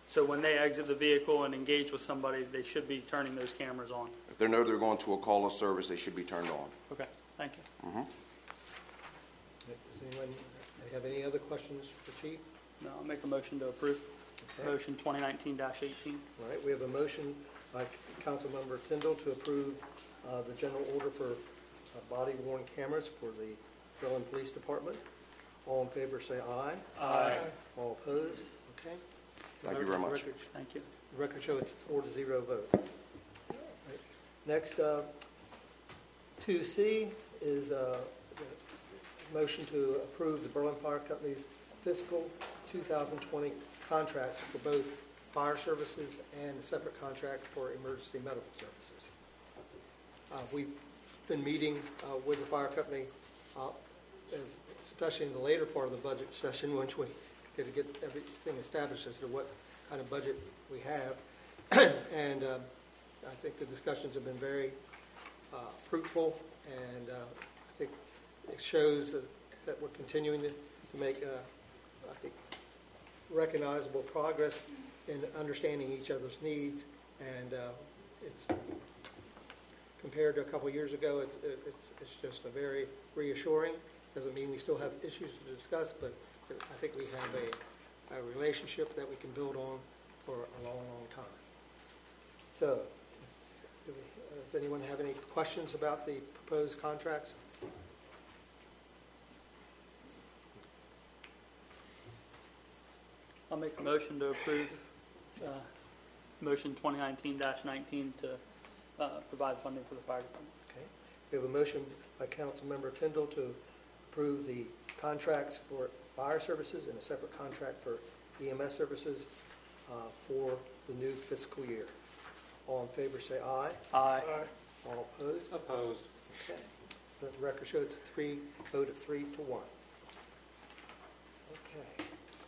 So when they exit the vehicle and engage with somebody, they should be turning those cameras on. If they know they're going to a call of service, they should be turned on. Okay, thank you. Mm-hmm. Does anyone have any other questions for Chief? No, I'll make a motion to approve. Okay. Motion twenty nineteen dash eighteen. All right, we have a motion by Councilmember Tyndall to approve uh, the general order for uh, body-worn cameras for the Berlin Police Department. All in favor, say aye. Aye. All opposed? Okay. Thank you very much. Record- Thank you. The record show it's a four to zero vote. Right. Next, uh, two C is uh, the motion to approve the Berlin Fire Company's fiscal two thousand twenty contracts for both fire services and a separate contract for emergency medical services. Uh, We've been meeting uh, with the fire company, uh, as- especially in the later part of the budget session, once we get to get everything established as to what kind of budget we have. And um, I think the discussions have been very uh, fruitful, and uh, I think it shows that, that we're continuing to, to make, uh, I think, recognizable progress in understanding each other's needs. And uh, it's compared to a couple years ago, it's, it's, it's just a very reassuring. Doesn't mean we still have issues to discuss, but I think we have a, a relationship that we can build on for a long, long time. So, do we, does anyone have any questions about the proposed contracts? I'll make a motion to approve uh, motion twenty nineteen dash nineteen to uh, provide funding for the fire department. Okay. We have a motion by Councilmember Tyndall to approve the contracts for fire services and a separate contract for E M S services uh, for the new fiscal year. All in favor say aye. Aye. All opposed? Opposed. Okay. Let the record show it's a three, vote of three to one. Okay.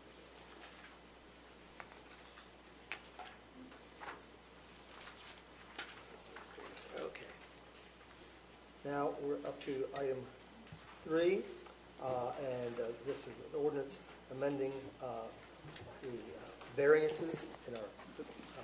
Okay. Now we're up to item three, uh, and uh, this is an ordinance amending uh, the uh, variances in our uh,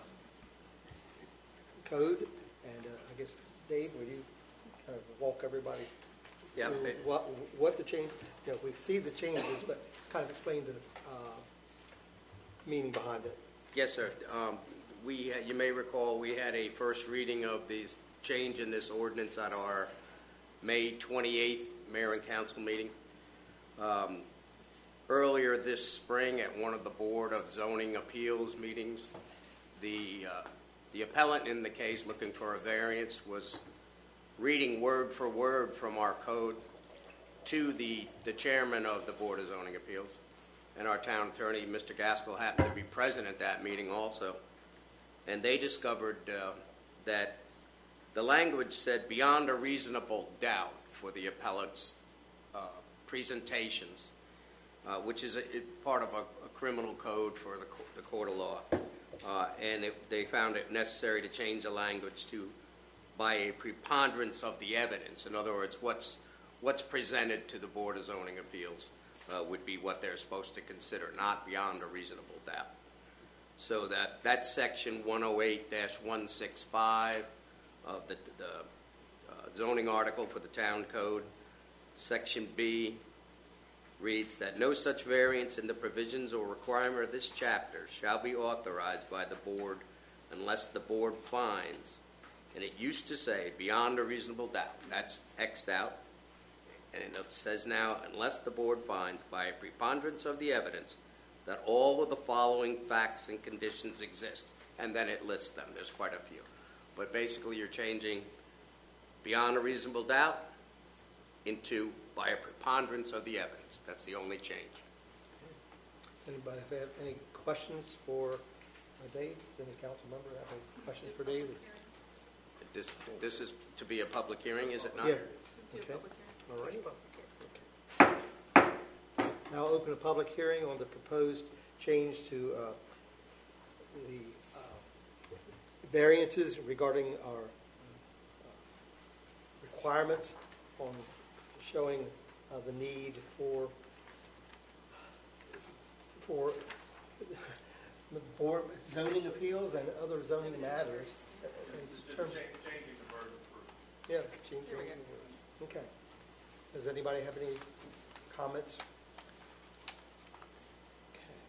code. And uh, I guess, Dave, would you kind of walk everybody Yeah, through it- what, what the change, you know, we see the changes, but kind of explain the uh, meaning behind it. Yes, sir. Um, We, you may recall, we had a first reading of this change in this ordinance at our May twenty-eighth Mayor and Council meeting. Um, Earlier this spring, at one of the Board of Zoning Appeals meetings, the, uh, the appellant in the case looking for a variance was reading word for word from our code to the, the chairman of the Board of Zoning Appeals. And our town attorney, Mister Gaskell, happened to be present at that meeting also. And they discovered uh, that the language said beyond a reasonable doubt for the appellant's uh, presentations, uh, which is a, it, part of a, a criminal code for the, co- the court of law. Uh, and it, they found it necessary to change the language to by a preponderance of the evidence. In other words, what's, what's presented to the Board of Zoning Appeals uh, would be what they're supposed to consider, not beyond a reasonable doubt. So that, that's section one oh eight dash one sixty-five of the, the uh, zoning article for the town code. Section B reads that no such variance in the provisions or requirement of this chapter shall be authorized by the board unless the board finds, and it used to say beyond a reasonable doubt, that's X'd out, and it says now, unless the board finds by a preponderance of the evidence that all of the following facts and conditions exist, and then it lists them. There's quite a few. But basically you're changing beyond a reasonable doubt into by a preponderance of the evidence. That's the only change. Does anybody have any questions for uh, Dave? Does any council member have any questions for Dave? This, this is to be a public hearing, is it not? Yeah. Do a Okay. public hearing. All right. Now open a public hearing on the proposed change to uh, the uh, variances regarding our uh, requirements on showing uh, the need for for the board zoning appeals and other zoning matters. Just changing the verb approved. Yeah, change. Here we go. Okay. Does anybody have any comments? Okay.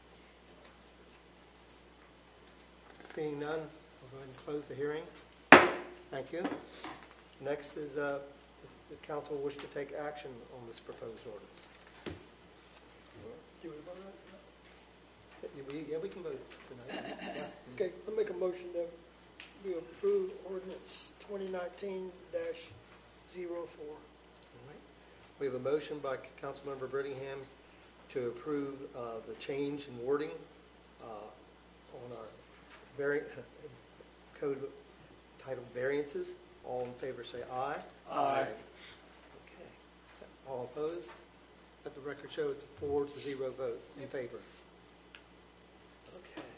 Seeing none, I'll go ahead and close the hearing. Thank you. Next is, uh, does the council wish to take action on this proposed ordinance? Do we vote on it? Yeah, we- Yeah, we can vote tonight. Yeah. Okay, I'll make a motion that we approve ordinance twenty nineteen dash zero four. All right. We have a motion by Councilmember Brittingham to approve uh, the change in wording uh, on our vari- code titled variances. All in favor say aye. Aye. Okay. All opposed? Let the record show it's a four to zero vote in favor. Okay.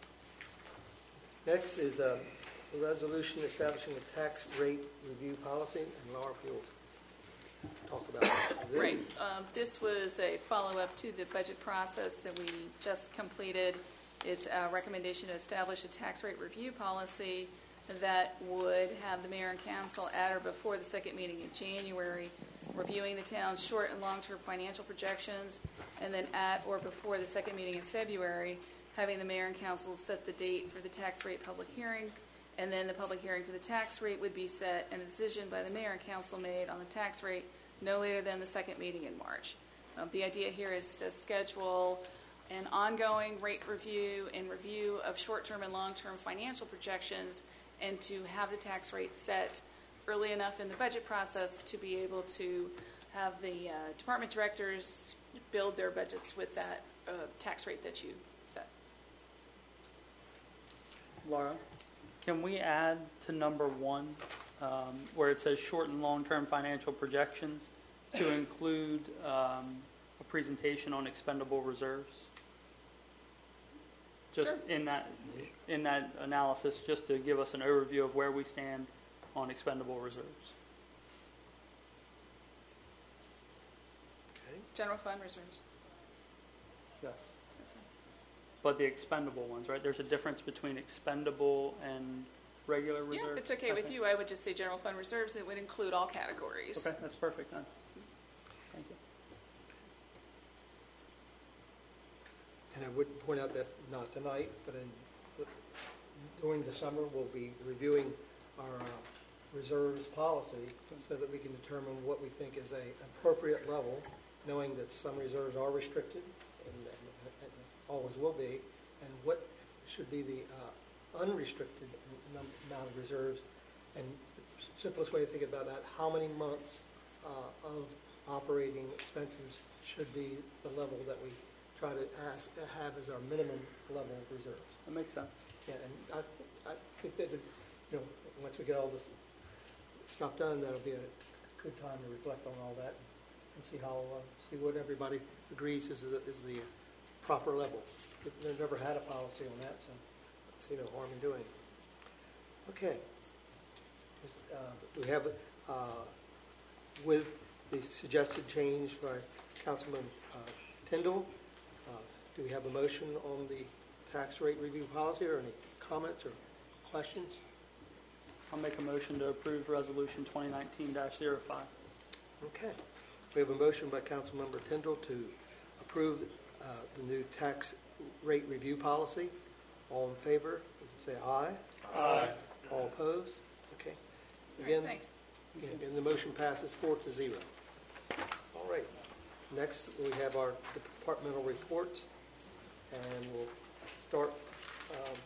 Next is um, a resolution establishing a tax rate review policy, and Laura, if you'll talk about this. Right. Um, This was a follow-up to the budget process that we just completed. It's a recommendation to establish a tax rate review policy that would have the mayor and council at or before the second meeting in January, reviewing the town's short and long-term financial projections, and then at or before the second meeting in February, having the mayor and council set the date for the tax rate public hearing, and then the public hearing for the tax rate would be set and a decision by the mayor and council made on the tax rate no later than the second meeting in March. Um, the idea here is to schedule an ongoing rate review and review of short-term and long-term financial projections, and to have the tax rate set early enough in the budget process to be able to have the uh, department directors build their budgets with that uh, tax rate that you set. Laura, can we add to number one, um, where it says short and long-term financial projections, to include um, a presentation on expendable reserves? Just Sure. in that, in that analysis, just to give us an overview of where we stand on expendable reserves. Okay. General fund reserves. Yes. But the expendable ones, right? There's a difference between expendable and regular reserves? Yeah, if it's okay with you, I would just say general fund reserves. It would include all categories. Okay, that's perfect then. Thank you. And I would point out that not tonight, but in, during the summer, we'll be reviewing our uh, reserves policy so that we can determine what we think is a appropriate level, knowing that some reserves are restricted and, and, and always will be, and what should be the uh, unrestricted num- amount of reserves. And the simplest way to think about that, how many months uh, of operating expenses should be the level that we try to ask to have as our minimum level of reserves. That makes sense. Yeah, and I, I think that, you know, once we get all this stuff done, that'll be a good time to reflect on all that and see how, uh, see what everybody agrees is the, is the proper level. They've never had a policy on that, so I see no harm in doing it. Okay. Uh, we have, uh, with the suggested change by Councilman uh, Tyndall, uh, do we have a motion on the tax rate review policy, or any comments or questions? I'll make a motion to approve Resolution twenty nineteen dash zero five. Okay. We have a motion by Councilmember Tyndall to approve uh, the new tax rate review policy. All in favor, say aye. Aye. All opposed? Okay. All Again, right, thanks. again, the motion passes four to zero. All right. Next, we have our departmental reports, and we'll start. Um,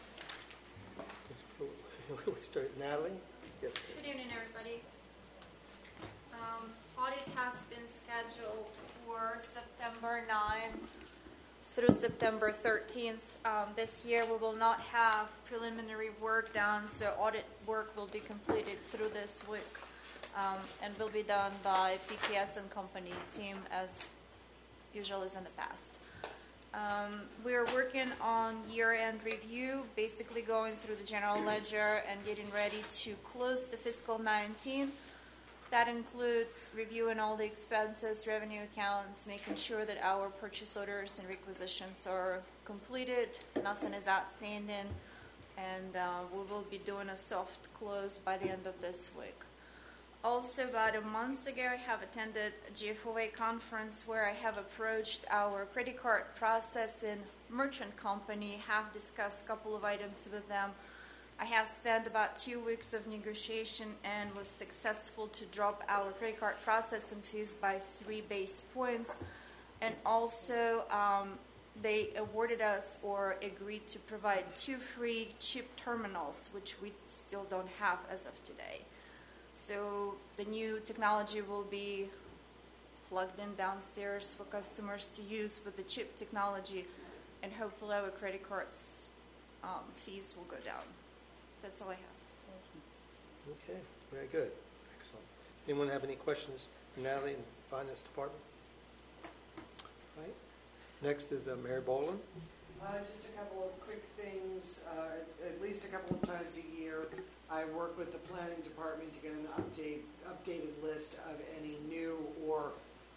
we start Natalie. Yes. Good evening, everybody. Um, audit has been scheduled for September ninth through September thirteenth. Um, this year we will not have preliminary work done, so audit work will be completed through this week um, and will be done by P K S and Company team as usual as in the past. Um, we're working on year-end review, basically going through the general ledger and getting ready to close the fiscal nineteen That includes reviewing all the expenses, revenue accounts, making sure that our purchase orders and requisitions are completed, nothing is outstanding, and uh, we will be doing a soft close by the end of this week. Also, about a month ago, I have attended a G F O A conference where I have approached our credit card processing merchant company, have discussed a couple of items with them. I have spent about two weeks of negotiation and was successful to drop our credit card processing fees by three base points. And also, um, they awarded us or agreed to provide two free chip terminals, which we still don't have as of today. So the new technology will be plugged in downstairs for customers to use with the chip technology, and hopefully our credit cards um, fees will go down. That's all I have. Okay, very good. Excellent. Does anyone have any questions for Natalie in the Finance Department? All right. Next is uh, Mary Boland. Uh, just a couple of quick things. Uh, at least a couple of times a year, I work with the Planning Department to get an update, updated list of any new or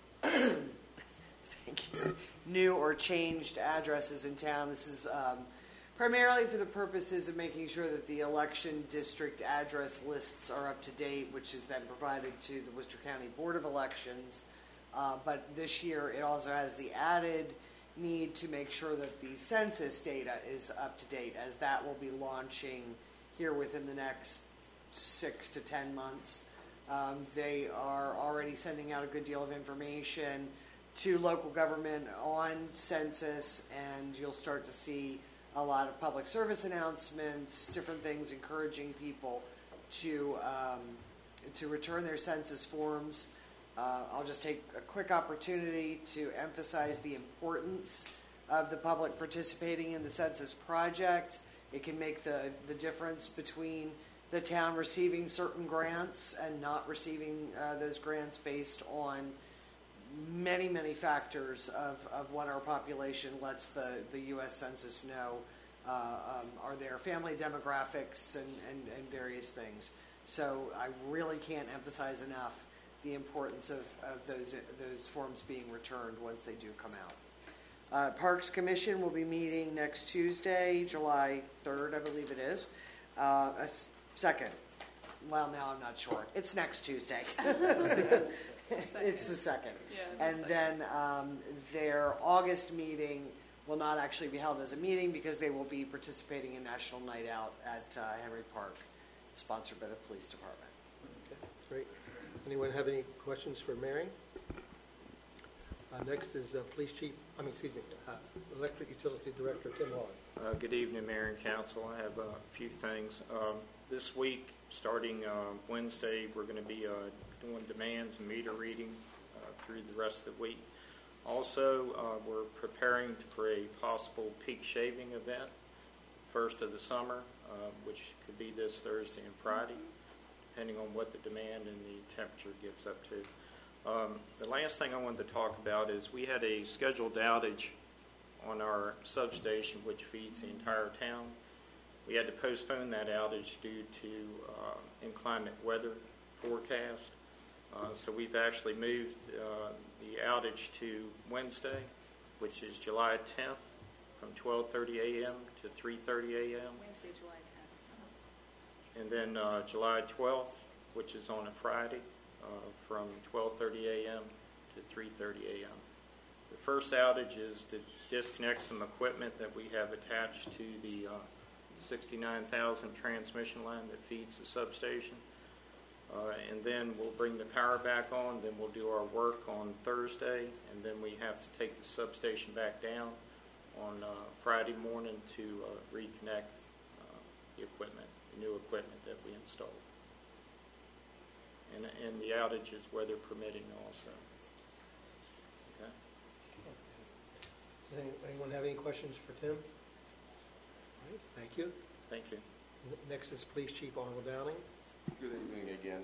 thank you, new or changed addresses in town. This is um, primarily for the purposes of making sure that the election district address lists are up to date, which is then provided to the Worcester County Board of Elections. Uh, but this year, it also has the added need to make sure that the census data is up to date, as that will be launching here within the next six to ten months. Um, they are already sending out a good deal of information to local government on census, and you'll start to see a lot of public service announcements, different things encouraging people to um, to return their census forms. Uh, I'll just take a quick opportunity to emphasize the importance of the public participating in the census project. It can make the, the difference between the town receiving certain grants and not receiving uh, those grants based on many, many factors of, of what our population lets the, the U S Census know. Uh, um, are there family demographics and, and, and various things. So I really can't emphasize enough the importance of, of those those forms being returned once they do come out. Uh, Parks Commission will be meeting next Tuesday, July third, I believe it is. Uh, a s- second. Well, now I'm not sure. It's next Tuesday. It's the second. Yeah, and the then um, their August meeting will not actually be held as a meeting because they will be participating in National Night Out at uh, Henry Park, sponsored by the police department. Okay, great. Anyone have any questions for Mary? Uh, next is uh, Police Chief, I mean, excuse me, uh, Electric Utility Director Tim Lawrence. Uh, good evening, Mayor and Council. I have uh, a few things. Um, this week, starting uh, Wednesday, we're going to be uh, doing demands and meter reading uh, through the rest of the week. Also, uh, we're preparing for a possible peak shaving event, first of the summer, uh, which could be this Thursday and Friday, depending on what the demand and the temperature gets up to. Um, the last thing I wanted to talk about is we had a scheduled outage on our substation, which feeds the entire town. We had to postpone that outage due to uh, inclement weather forecast. Uh, so we've actually moved uh, the outage to Wednesday, which is July tenth, from twelve thirty a.m. to three thirty a.m. Wednesday, July tenth. And then uh, July twelfth, which is on a Friday, uh, from twelve thirty a.m. to three thirty a.m. The first outage is to disconnect some equipment that we have attached to the uh, sixty-nine thousand transmission line that feeds the substation. Uh, and then we'll bring the power back on, then we'll do our work on Thursday, and then we have to take the substation back down on uh, Friday morning to uh, reconnect uh, the equipment, the new equipment that we installed. And, and the outage is weather permitting also. Okay. Does any, anyone have any questions for Tim? All right, thank you. Thank you. N- Next is Police Chief Arnold Downing. Good evening again.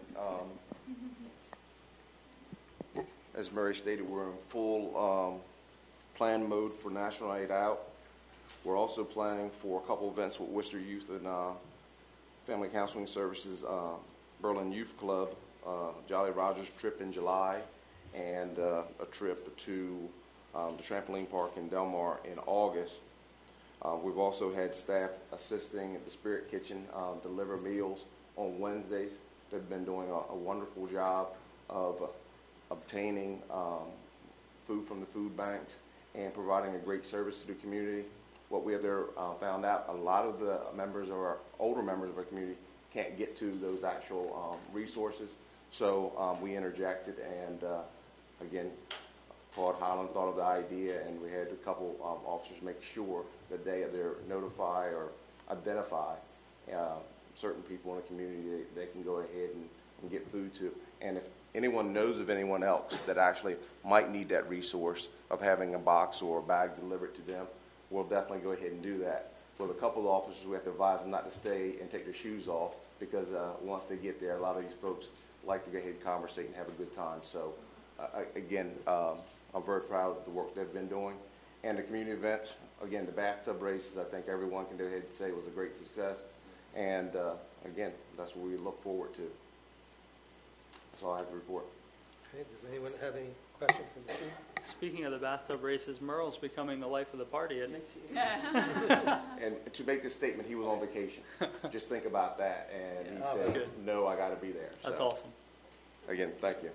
Um, as Mary stated, we're in full um, plan mode for National Night Out. We're also planning for a couple events with Worcester Youth and uh, Family Counseling Services, uh, Berlin Youth Club uh, Jolly Rogers trip in July and uh, a trip to um, the trampoline park in Del Mar in August. Uh, we've also had staff assisting at the Spirit Kitchen um, deliver meals on Wednesdays. They've been doing a, a wonderful job of uh, obtaining um, food from the food banks and providing a great service to the community. What we have there uh, found out, a lot of the members of our older members of our community can't get to those actual um, resources. So um, we interjected, and uh, again, Claude Highland thought of the idea, and we had a couple um, officers make sure that they either notify or identify uh, certain people in the community that they can go ahead and, and get food to. And if anyone knows of anyone else that actually might need that resource of having a box or a bag delivered to them, we'll definitely go ahead and do that. For the couple of officers, we have to advise them not to stay and take their shoes off, because uh, once they get there, a lot of these folks like to go ahead and conversate and have a good time. So, uh, again, um, I'm very proud of the work they've been doing. And the community events, again, the bathtub races, I think everyone can go ahead and say was a great success. And, uh, again, that's what we look forward to. That's all I have to report. Okay, does anyone have any questions for the chief? Speaking of the bathtub races, Merle's becoming the life of the party, isn't he? And to make this statement, he was on vacation. Just think about that. And he Oh, that's said, good. no, I got to be there. That's So, awesome. Again, thank you.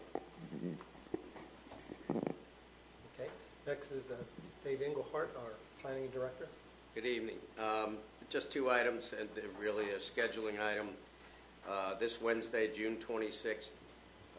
Okay, next is uh, Dave Englehart, our planning director. Good evening. Um, Just two items, and they're really a scheduling item. Uh, This Wednesday, June twenty-sixth, uh,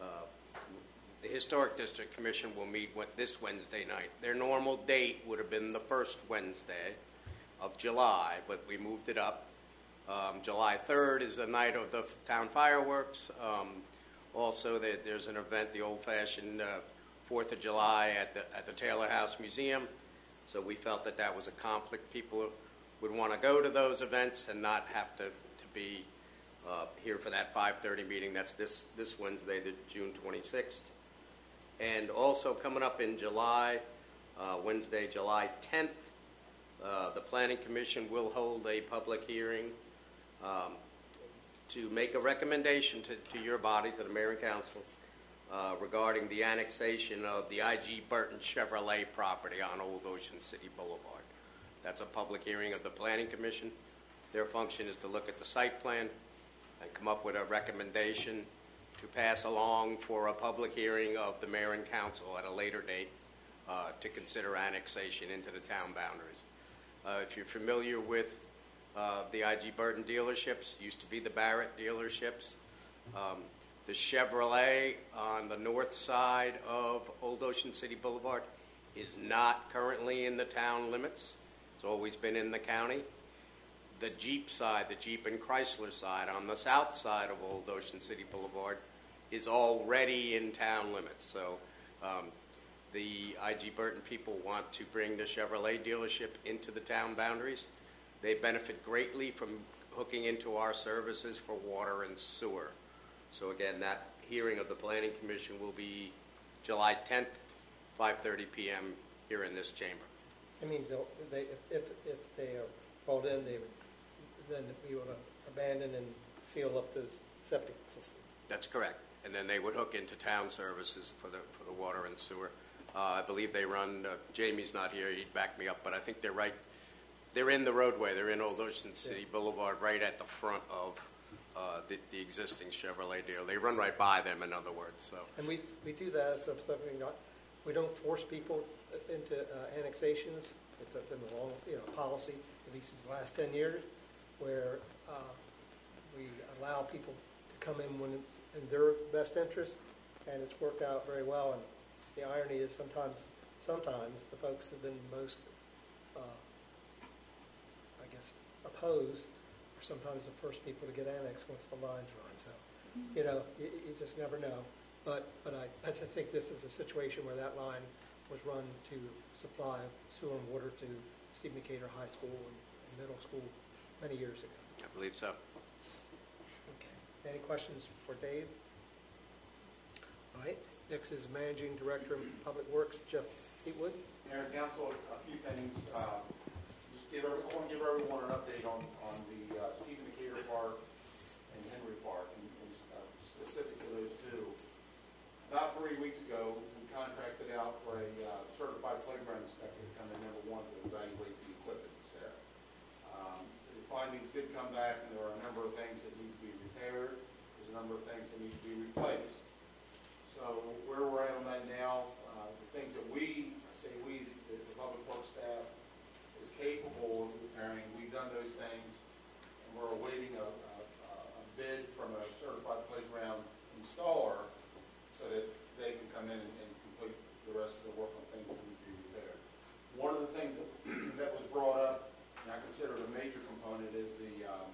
the Historic District Commission will meet what- this Wednesday night. Their normal date would have been the first Wednesday of July, but we moved it up. Um, July third is the night of the f- town fireworks. Um, Also, there- there's an event, the old-fashioned uh, Fourth of July at the at the Taylor House Museum. So we felt that that was a conflict. People would want to go to those events and not have to, to be uh, here for that five thirty meeting. That's this, this Wednesday, the June twenty-sixth. And also coming up in July, uh, Wednesday, July tenth, uh, the Planning Commission will hold a public hearing um, to make a recommendation to, to your body, to the Mayor and Council, uh, regarding the annexation of the I G Burton Chevrolet property on Old Ocean City Boulevard. That's a public hearing of the Planning Commission. Their function is to look at the site plan and come up with a recommendation to pass along for a public hearing of the Mayor and Council at a later date uh, to consider annexation into the town boundaries. Uh, if you're familiar with uh, the I G Burton dealerships, used to be the Barrett dealerships. Um, the Chevrolet on the north side of Old Ocean City Boulevard is not currently in the town limits. It's always been in the county. The Jeep side, the Jeep and Chrysler side on the south side of Old Ocean City Boulevard is already in town limits. So um, the I G Burton people want to bring the Chevrolet dealership into the town boundaries. They benefit greatly from hooking into our services for water and sewer. So again, that hearing of the Planning Commission will be July tenth, five thirty p.m. here in this chamber. That means they'll- they, if, if if they are called in, they would, then we would abandon and seal up those septic systems. That's correct. And then they would hook into town services for the for the water and sewer. Uh, I believe they run, uh, Jamie's not here, he'd back me up, but I think they're right, they're in the roadway, they're in Old Ocean City yeah. Boulevard, right at the front of uh, the, the existing Chevrolet deal. They run right by them, in other words. So. And we, we do that as something, not, we don't force people into uh, annexations. It's been a long, you know, policy, at least these last ten years, where uh, we allow people to come in when it's in their best interest, and it's worked out very well. And the irony is sometimes, sometimes the folks who've been most, uh, I guess, opposed are sometimes the first people to get annexed once the lines run. So, you know, you, you just never know. But but I, I think this is a situation where that line was run to supply sewer and water to Steve Decatur High School and, and middle school many years ago. I believe so. Okay. Any questions for Dave? All right. Next is Managing Director of Public Works, Jeff Heatwood. Mayor and Council, a few things. Uh, just give every, I want to give everyone an update on, on the uh, Stephen Decatur Park and Henry Park, and, and uh, specific to those two. three weeks ago, we contracted out for a uh, certified playground inspector to come in, number one, to evaluate the equipment that's there. Um, the findings did come back, and there are a number of things that need to be repaired. There's a number of things that need to be replaced. So where we're at on that now, uh, the things that we, I say we, the, the public works staff, is capable of repairing, we've done those things, and we're awaiting a, a, a bid from a certified playground installer so that they can come in and, and complete the rest of the work on things that need to be repaired. One of the things that, that was brought up, and I consider it a major component, is the, um,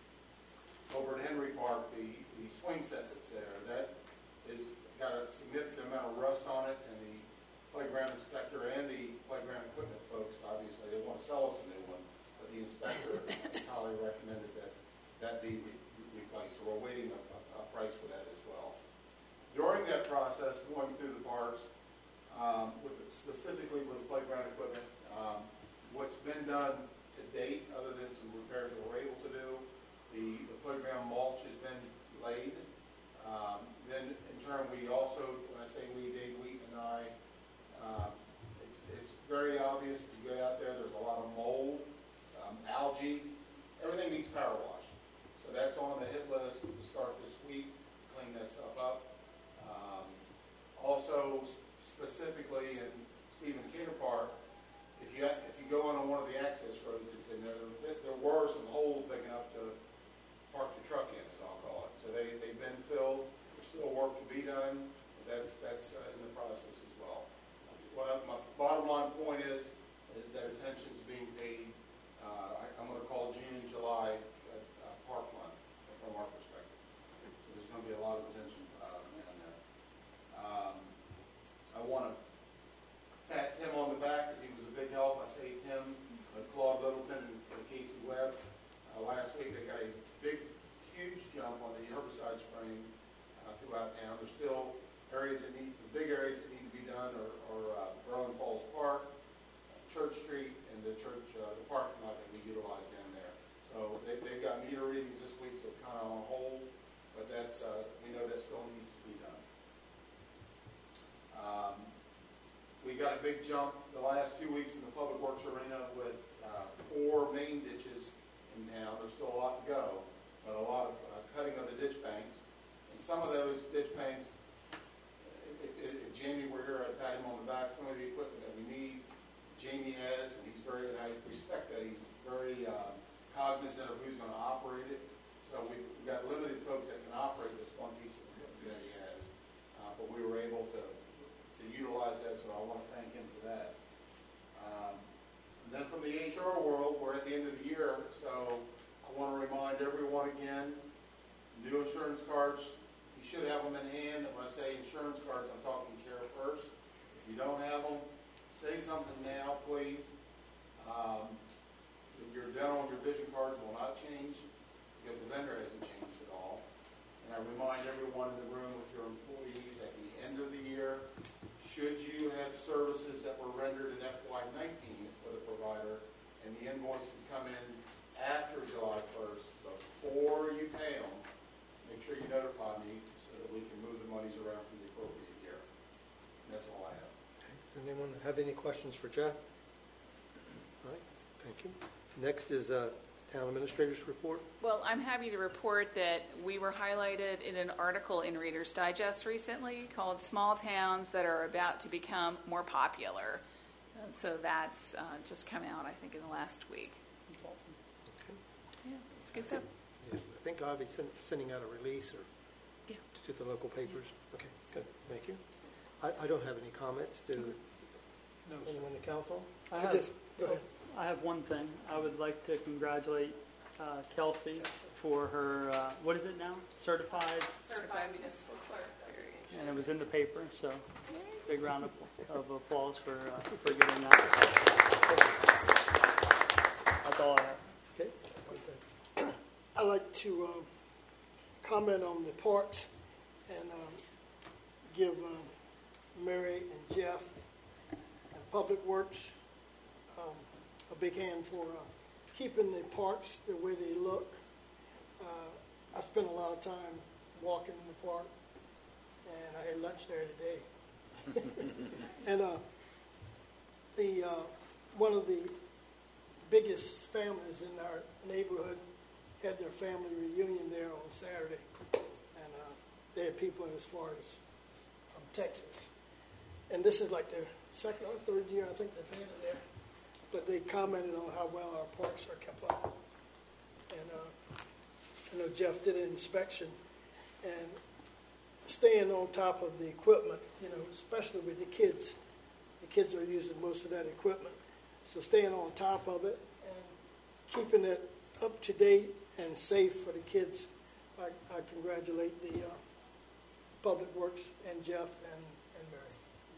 over at Henry Park, the, the swing set that's there. That is got a significant amount of rust on it, and the playground inspector and the playground equipment folks, obviously, they want to sell us a new one, but the inspector has highly recommended that that be re- replaced. So we're waiting a, a, a price for that as well. During that process, going through the parks, um, with specifically with the playground equipment, um, what's been done to date, other than some repairs that we're able to do, the, the playground mulch has been laid. Um, then in turn, we also, when I say we, Dave Wheat and I, um, it's, it's very obvious if you go out there, there's a lot of mold, um, algae, everything needs power wash. So that's on the hit list to start this week, clean that stuff up. Um, also, specifically in Stephen Kater Park, if you if you go on one of the access roads, it's in there. There, there were some holes big enough to park the truck in, as I'll call it. So they they've been filled. There's still work to be done. But that's that's uh, in the process as well. What I, my bottom line point is, is that attention is being paid. Uh, I, I'm going to call June and July uh, uh, park month from our perspective. So there's going to be a lot of attention uh, down there. Um, I want to pat Tim on the back because he was a big help. I say Tim, uh, Claude Littleton, and, and Casey Webb. Uh, last week they got a big, huge jump on the herbicide spraying uh, throughout town. There's still areas that need, the big areas that need to be done are, are uh, Berlin Falls Park, uh, Church Street, and the church, uh, the parking lot that we utilize down there. So they, they've got meter readings this week, so it's kind of on hold, but that's, uh, we know that still needs to be done. Um, we got a big jump the last two weeks in the public works arena with uh, four main ditches in town. There's still a lot to go, but a lot of uh, cutting of the ditch banks. And some of those ditch banks, it, it, it, Jamie, we're here, I pat him on the back. Some of the equipment that we need, Jamie has, and he's very, and I respect that, he's very uh, cognizant of who's going to operate it. So we've, we've got limited folks that can operate this one piece of equipment that he has, uh, but we were able to to utilize that, so I want to thank him for that. Um, and then from the H R world, we're at the end of the year, so I want to remind everyone again, new insurance cards, you should have them in hand. And when I say insurance cards, I'm talking Care First. If you don't have them, say something now, please. Um, your dental and your vision cards will not change because the vendor hasn't changed at all. And I remind everyone in the room with your employees at the end of the year, should you have services that were rendered in F Y nineteen for the provider and the invoices come in after July first, before you pay them, make sure you notify me so that we can move the monies around for the appropriate year. And that's all I have. Okay. Does anyone have any questions for Jeff? All right, thank you. Next is uh, Town Administrator's Report. Well, I'm happy to report that we were highlighted in an article in Reader's Digest recently called Small Towns That Are About to Become More Popular. And so that's uh, just come out, I think, in the last week. Okay. Yeah, it's good stuff. Yeah, I think I'll be send, sending out a release or Yeah. to the local papers. Okay, good. Thank you. I, I don't have any comments. Do No, anyone in the council? I I have, just, go ahead. I have one thing. I would like to congratulate uh, Kelsey for her, uh, what is it now? Certified? Certified Municipal Clerk. And it was in the paper, so big round of, of applause for, uh, for getting that. That's all I have. Okay. I'd like to um, comment on the parks and um, give um, Mary and Jeff and Public Works um, a big hand for uh, keeping the parks the way they look. Uh, I spent a lot of time walking in the park, and I had lunch there today. And uh, the uh, one of the biggest families in our neighborhood had their family reunion there on Saturday, and uh, they had people as far as from Texas. And this is like their second or third year, I think they've had it there. But they commented on how well our parks are kept up. And uh, I know Jeff did an inspection, and staying on top of the equipment, you know, especially with the kids. The kids are using most of that equipment. So staying on top of it and keeping it up to date and safe for the kids, I, I congratulate the uh, Public Works and Jeff and, and Mary.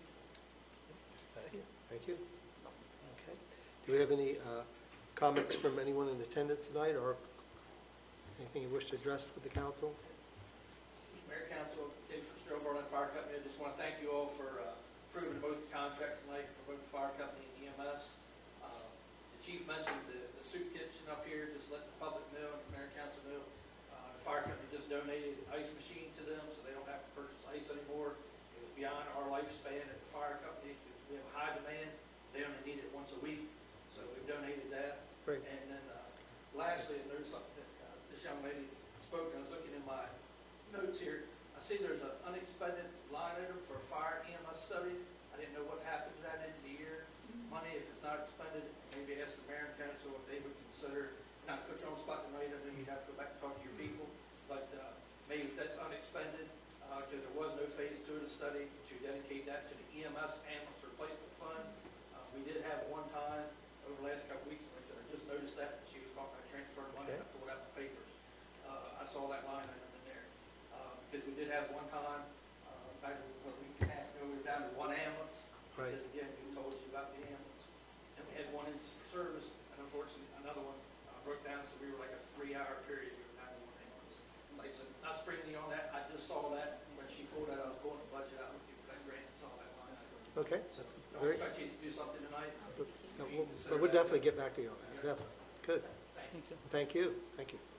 Thank you. Thank you. Okay. Do we have any uh, comments from anyone in attendance tonight, or anything you wish to address with the council? Mayor, Council, Dave Fitzgerald, Berlin Fire Company. I just want to thank you all for uh, approving both the contracts tonight for both the fire company and E M S. Uh, the chief mentioned the, the soup kitchen up here, just letting the public know and the Mayor and Council know. Uh, the fire company just donated an ice machine to them, so they don't have to purchase ice anymore. It was beyond our lifespan at the fire company because we have high demand. They only need it once a week, so we've donated that. Great. And then uh, lastly, and there's something that uh, this young lady spoke, and I was looking in my notes here. I see there's an unexpended line item for a fire E M S study. I didn't know what happened to that end of the year. Money, if it's not expended, maybe ask the mayor and council if they would consider, not put you on the spot tonight, I know you'd have to go back and talk to your people, but uh, maybe if that's unexpended, because uh, there was no phase two of the study, to dedicate that to the E M S ambulance replacement fund. Uh, we did have one time over the last couple weeks, like I said, I just noticed that, she was talking about transferring money, Okay. I pulled out the papers. Uh, I saw that line item in there. Uh, because we did have one time, uh, back a week and a half ago, we were down to one ambulance. Right. Because again, we told you about the ambulance. And we had one in service, and unfortunately, another one uh, broke down, so we were like a three-hour period, we were down to one ambulance. Like I said, not springing you on that, I just saw that when she pulled that, I was pulling the budget out, looking for that grant, and saw that line item. Okay. So, That's I very, expect you to do something tonight. but, If no, you we'll, consider but we'll that. definitely get back to you on that. Definitely. Good. Thank you. Thank you. Thank you.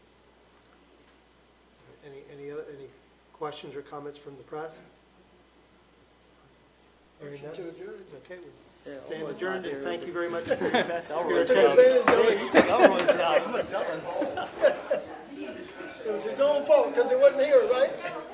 Any any other any questions or comments from the press? Hearing Motion none? to adjourn. Okay. we Yeah, Stand almost adjourned, not and here, thank is you it? very much. That's Your Elroy's attendance. job. He took Elroy's job. I'm gonna tell him. It was his own fault because it wasn't here, right?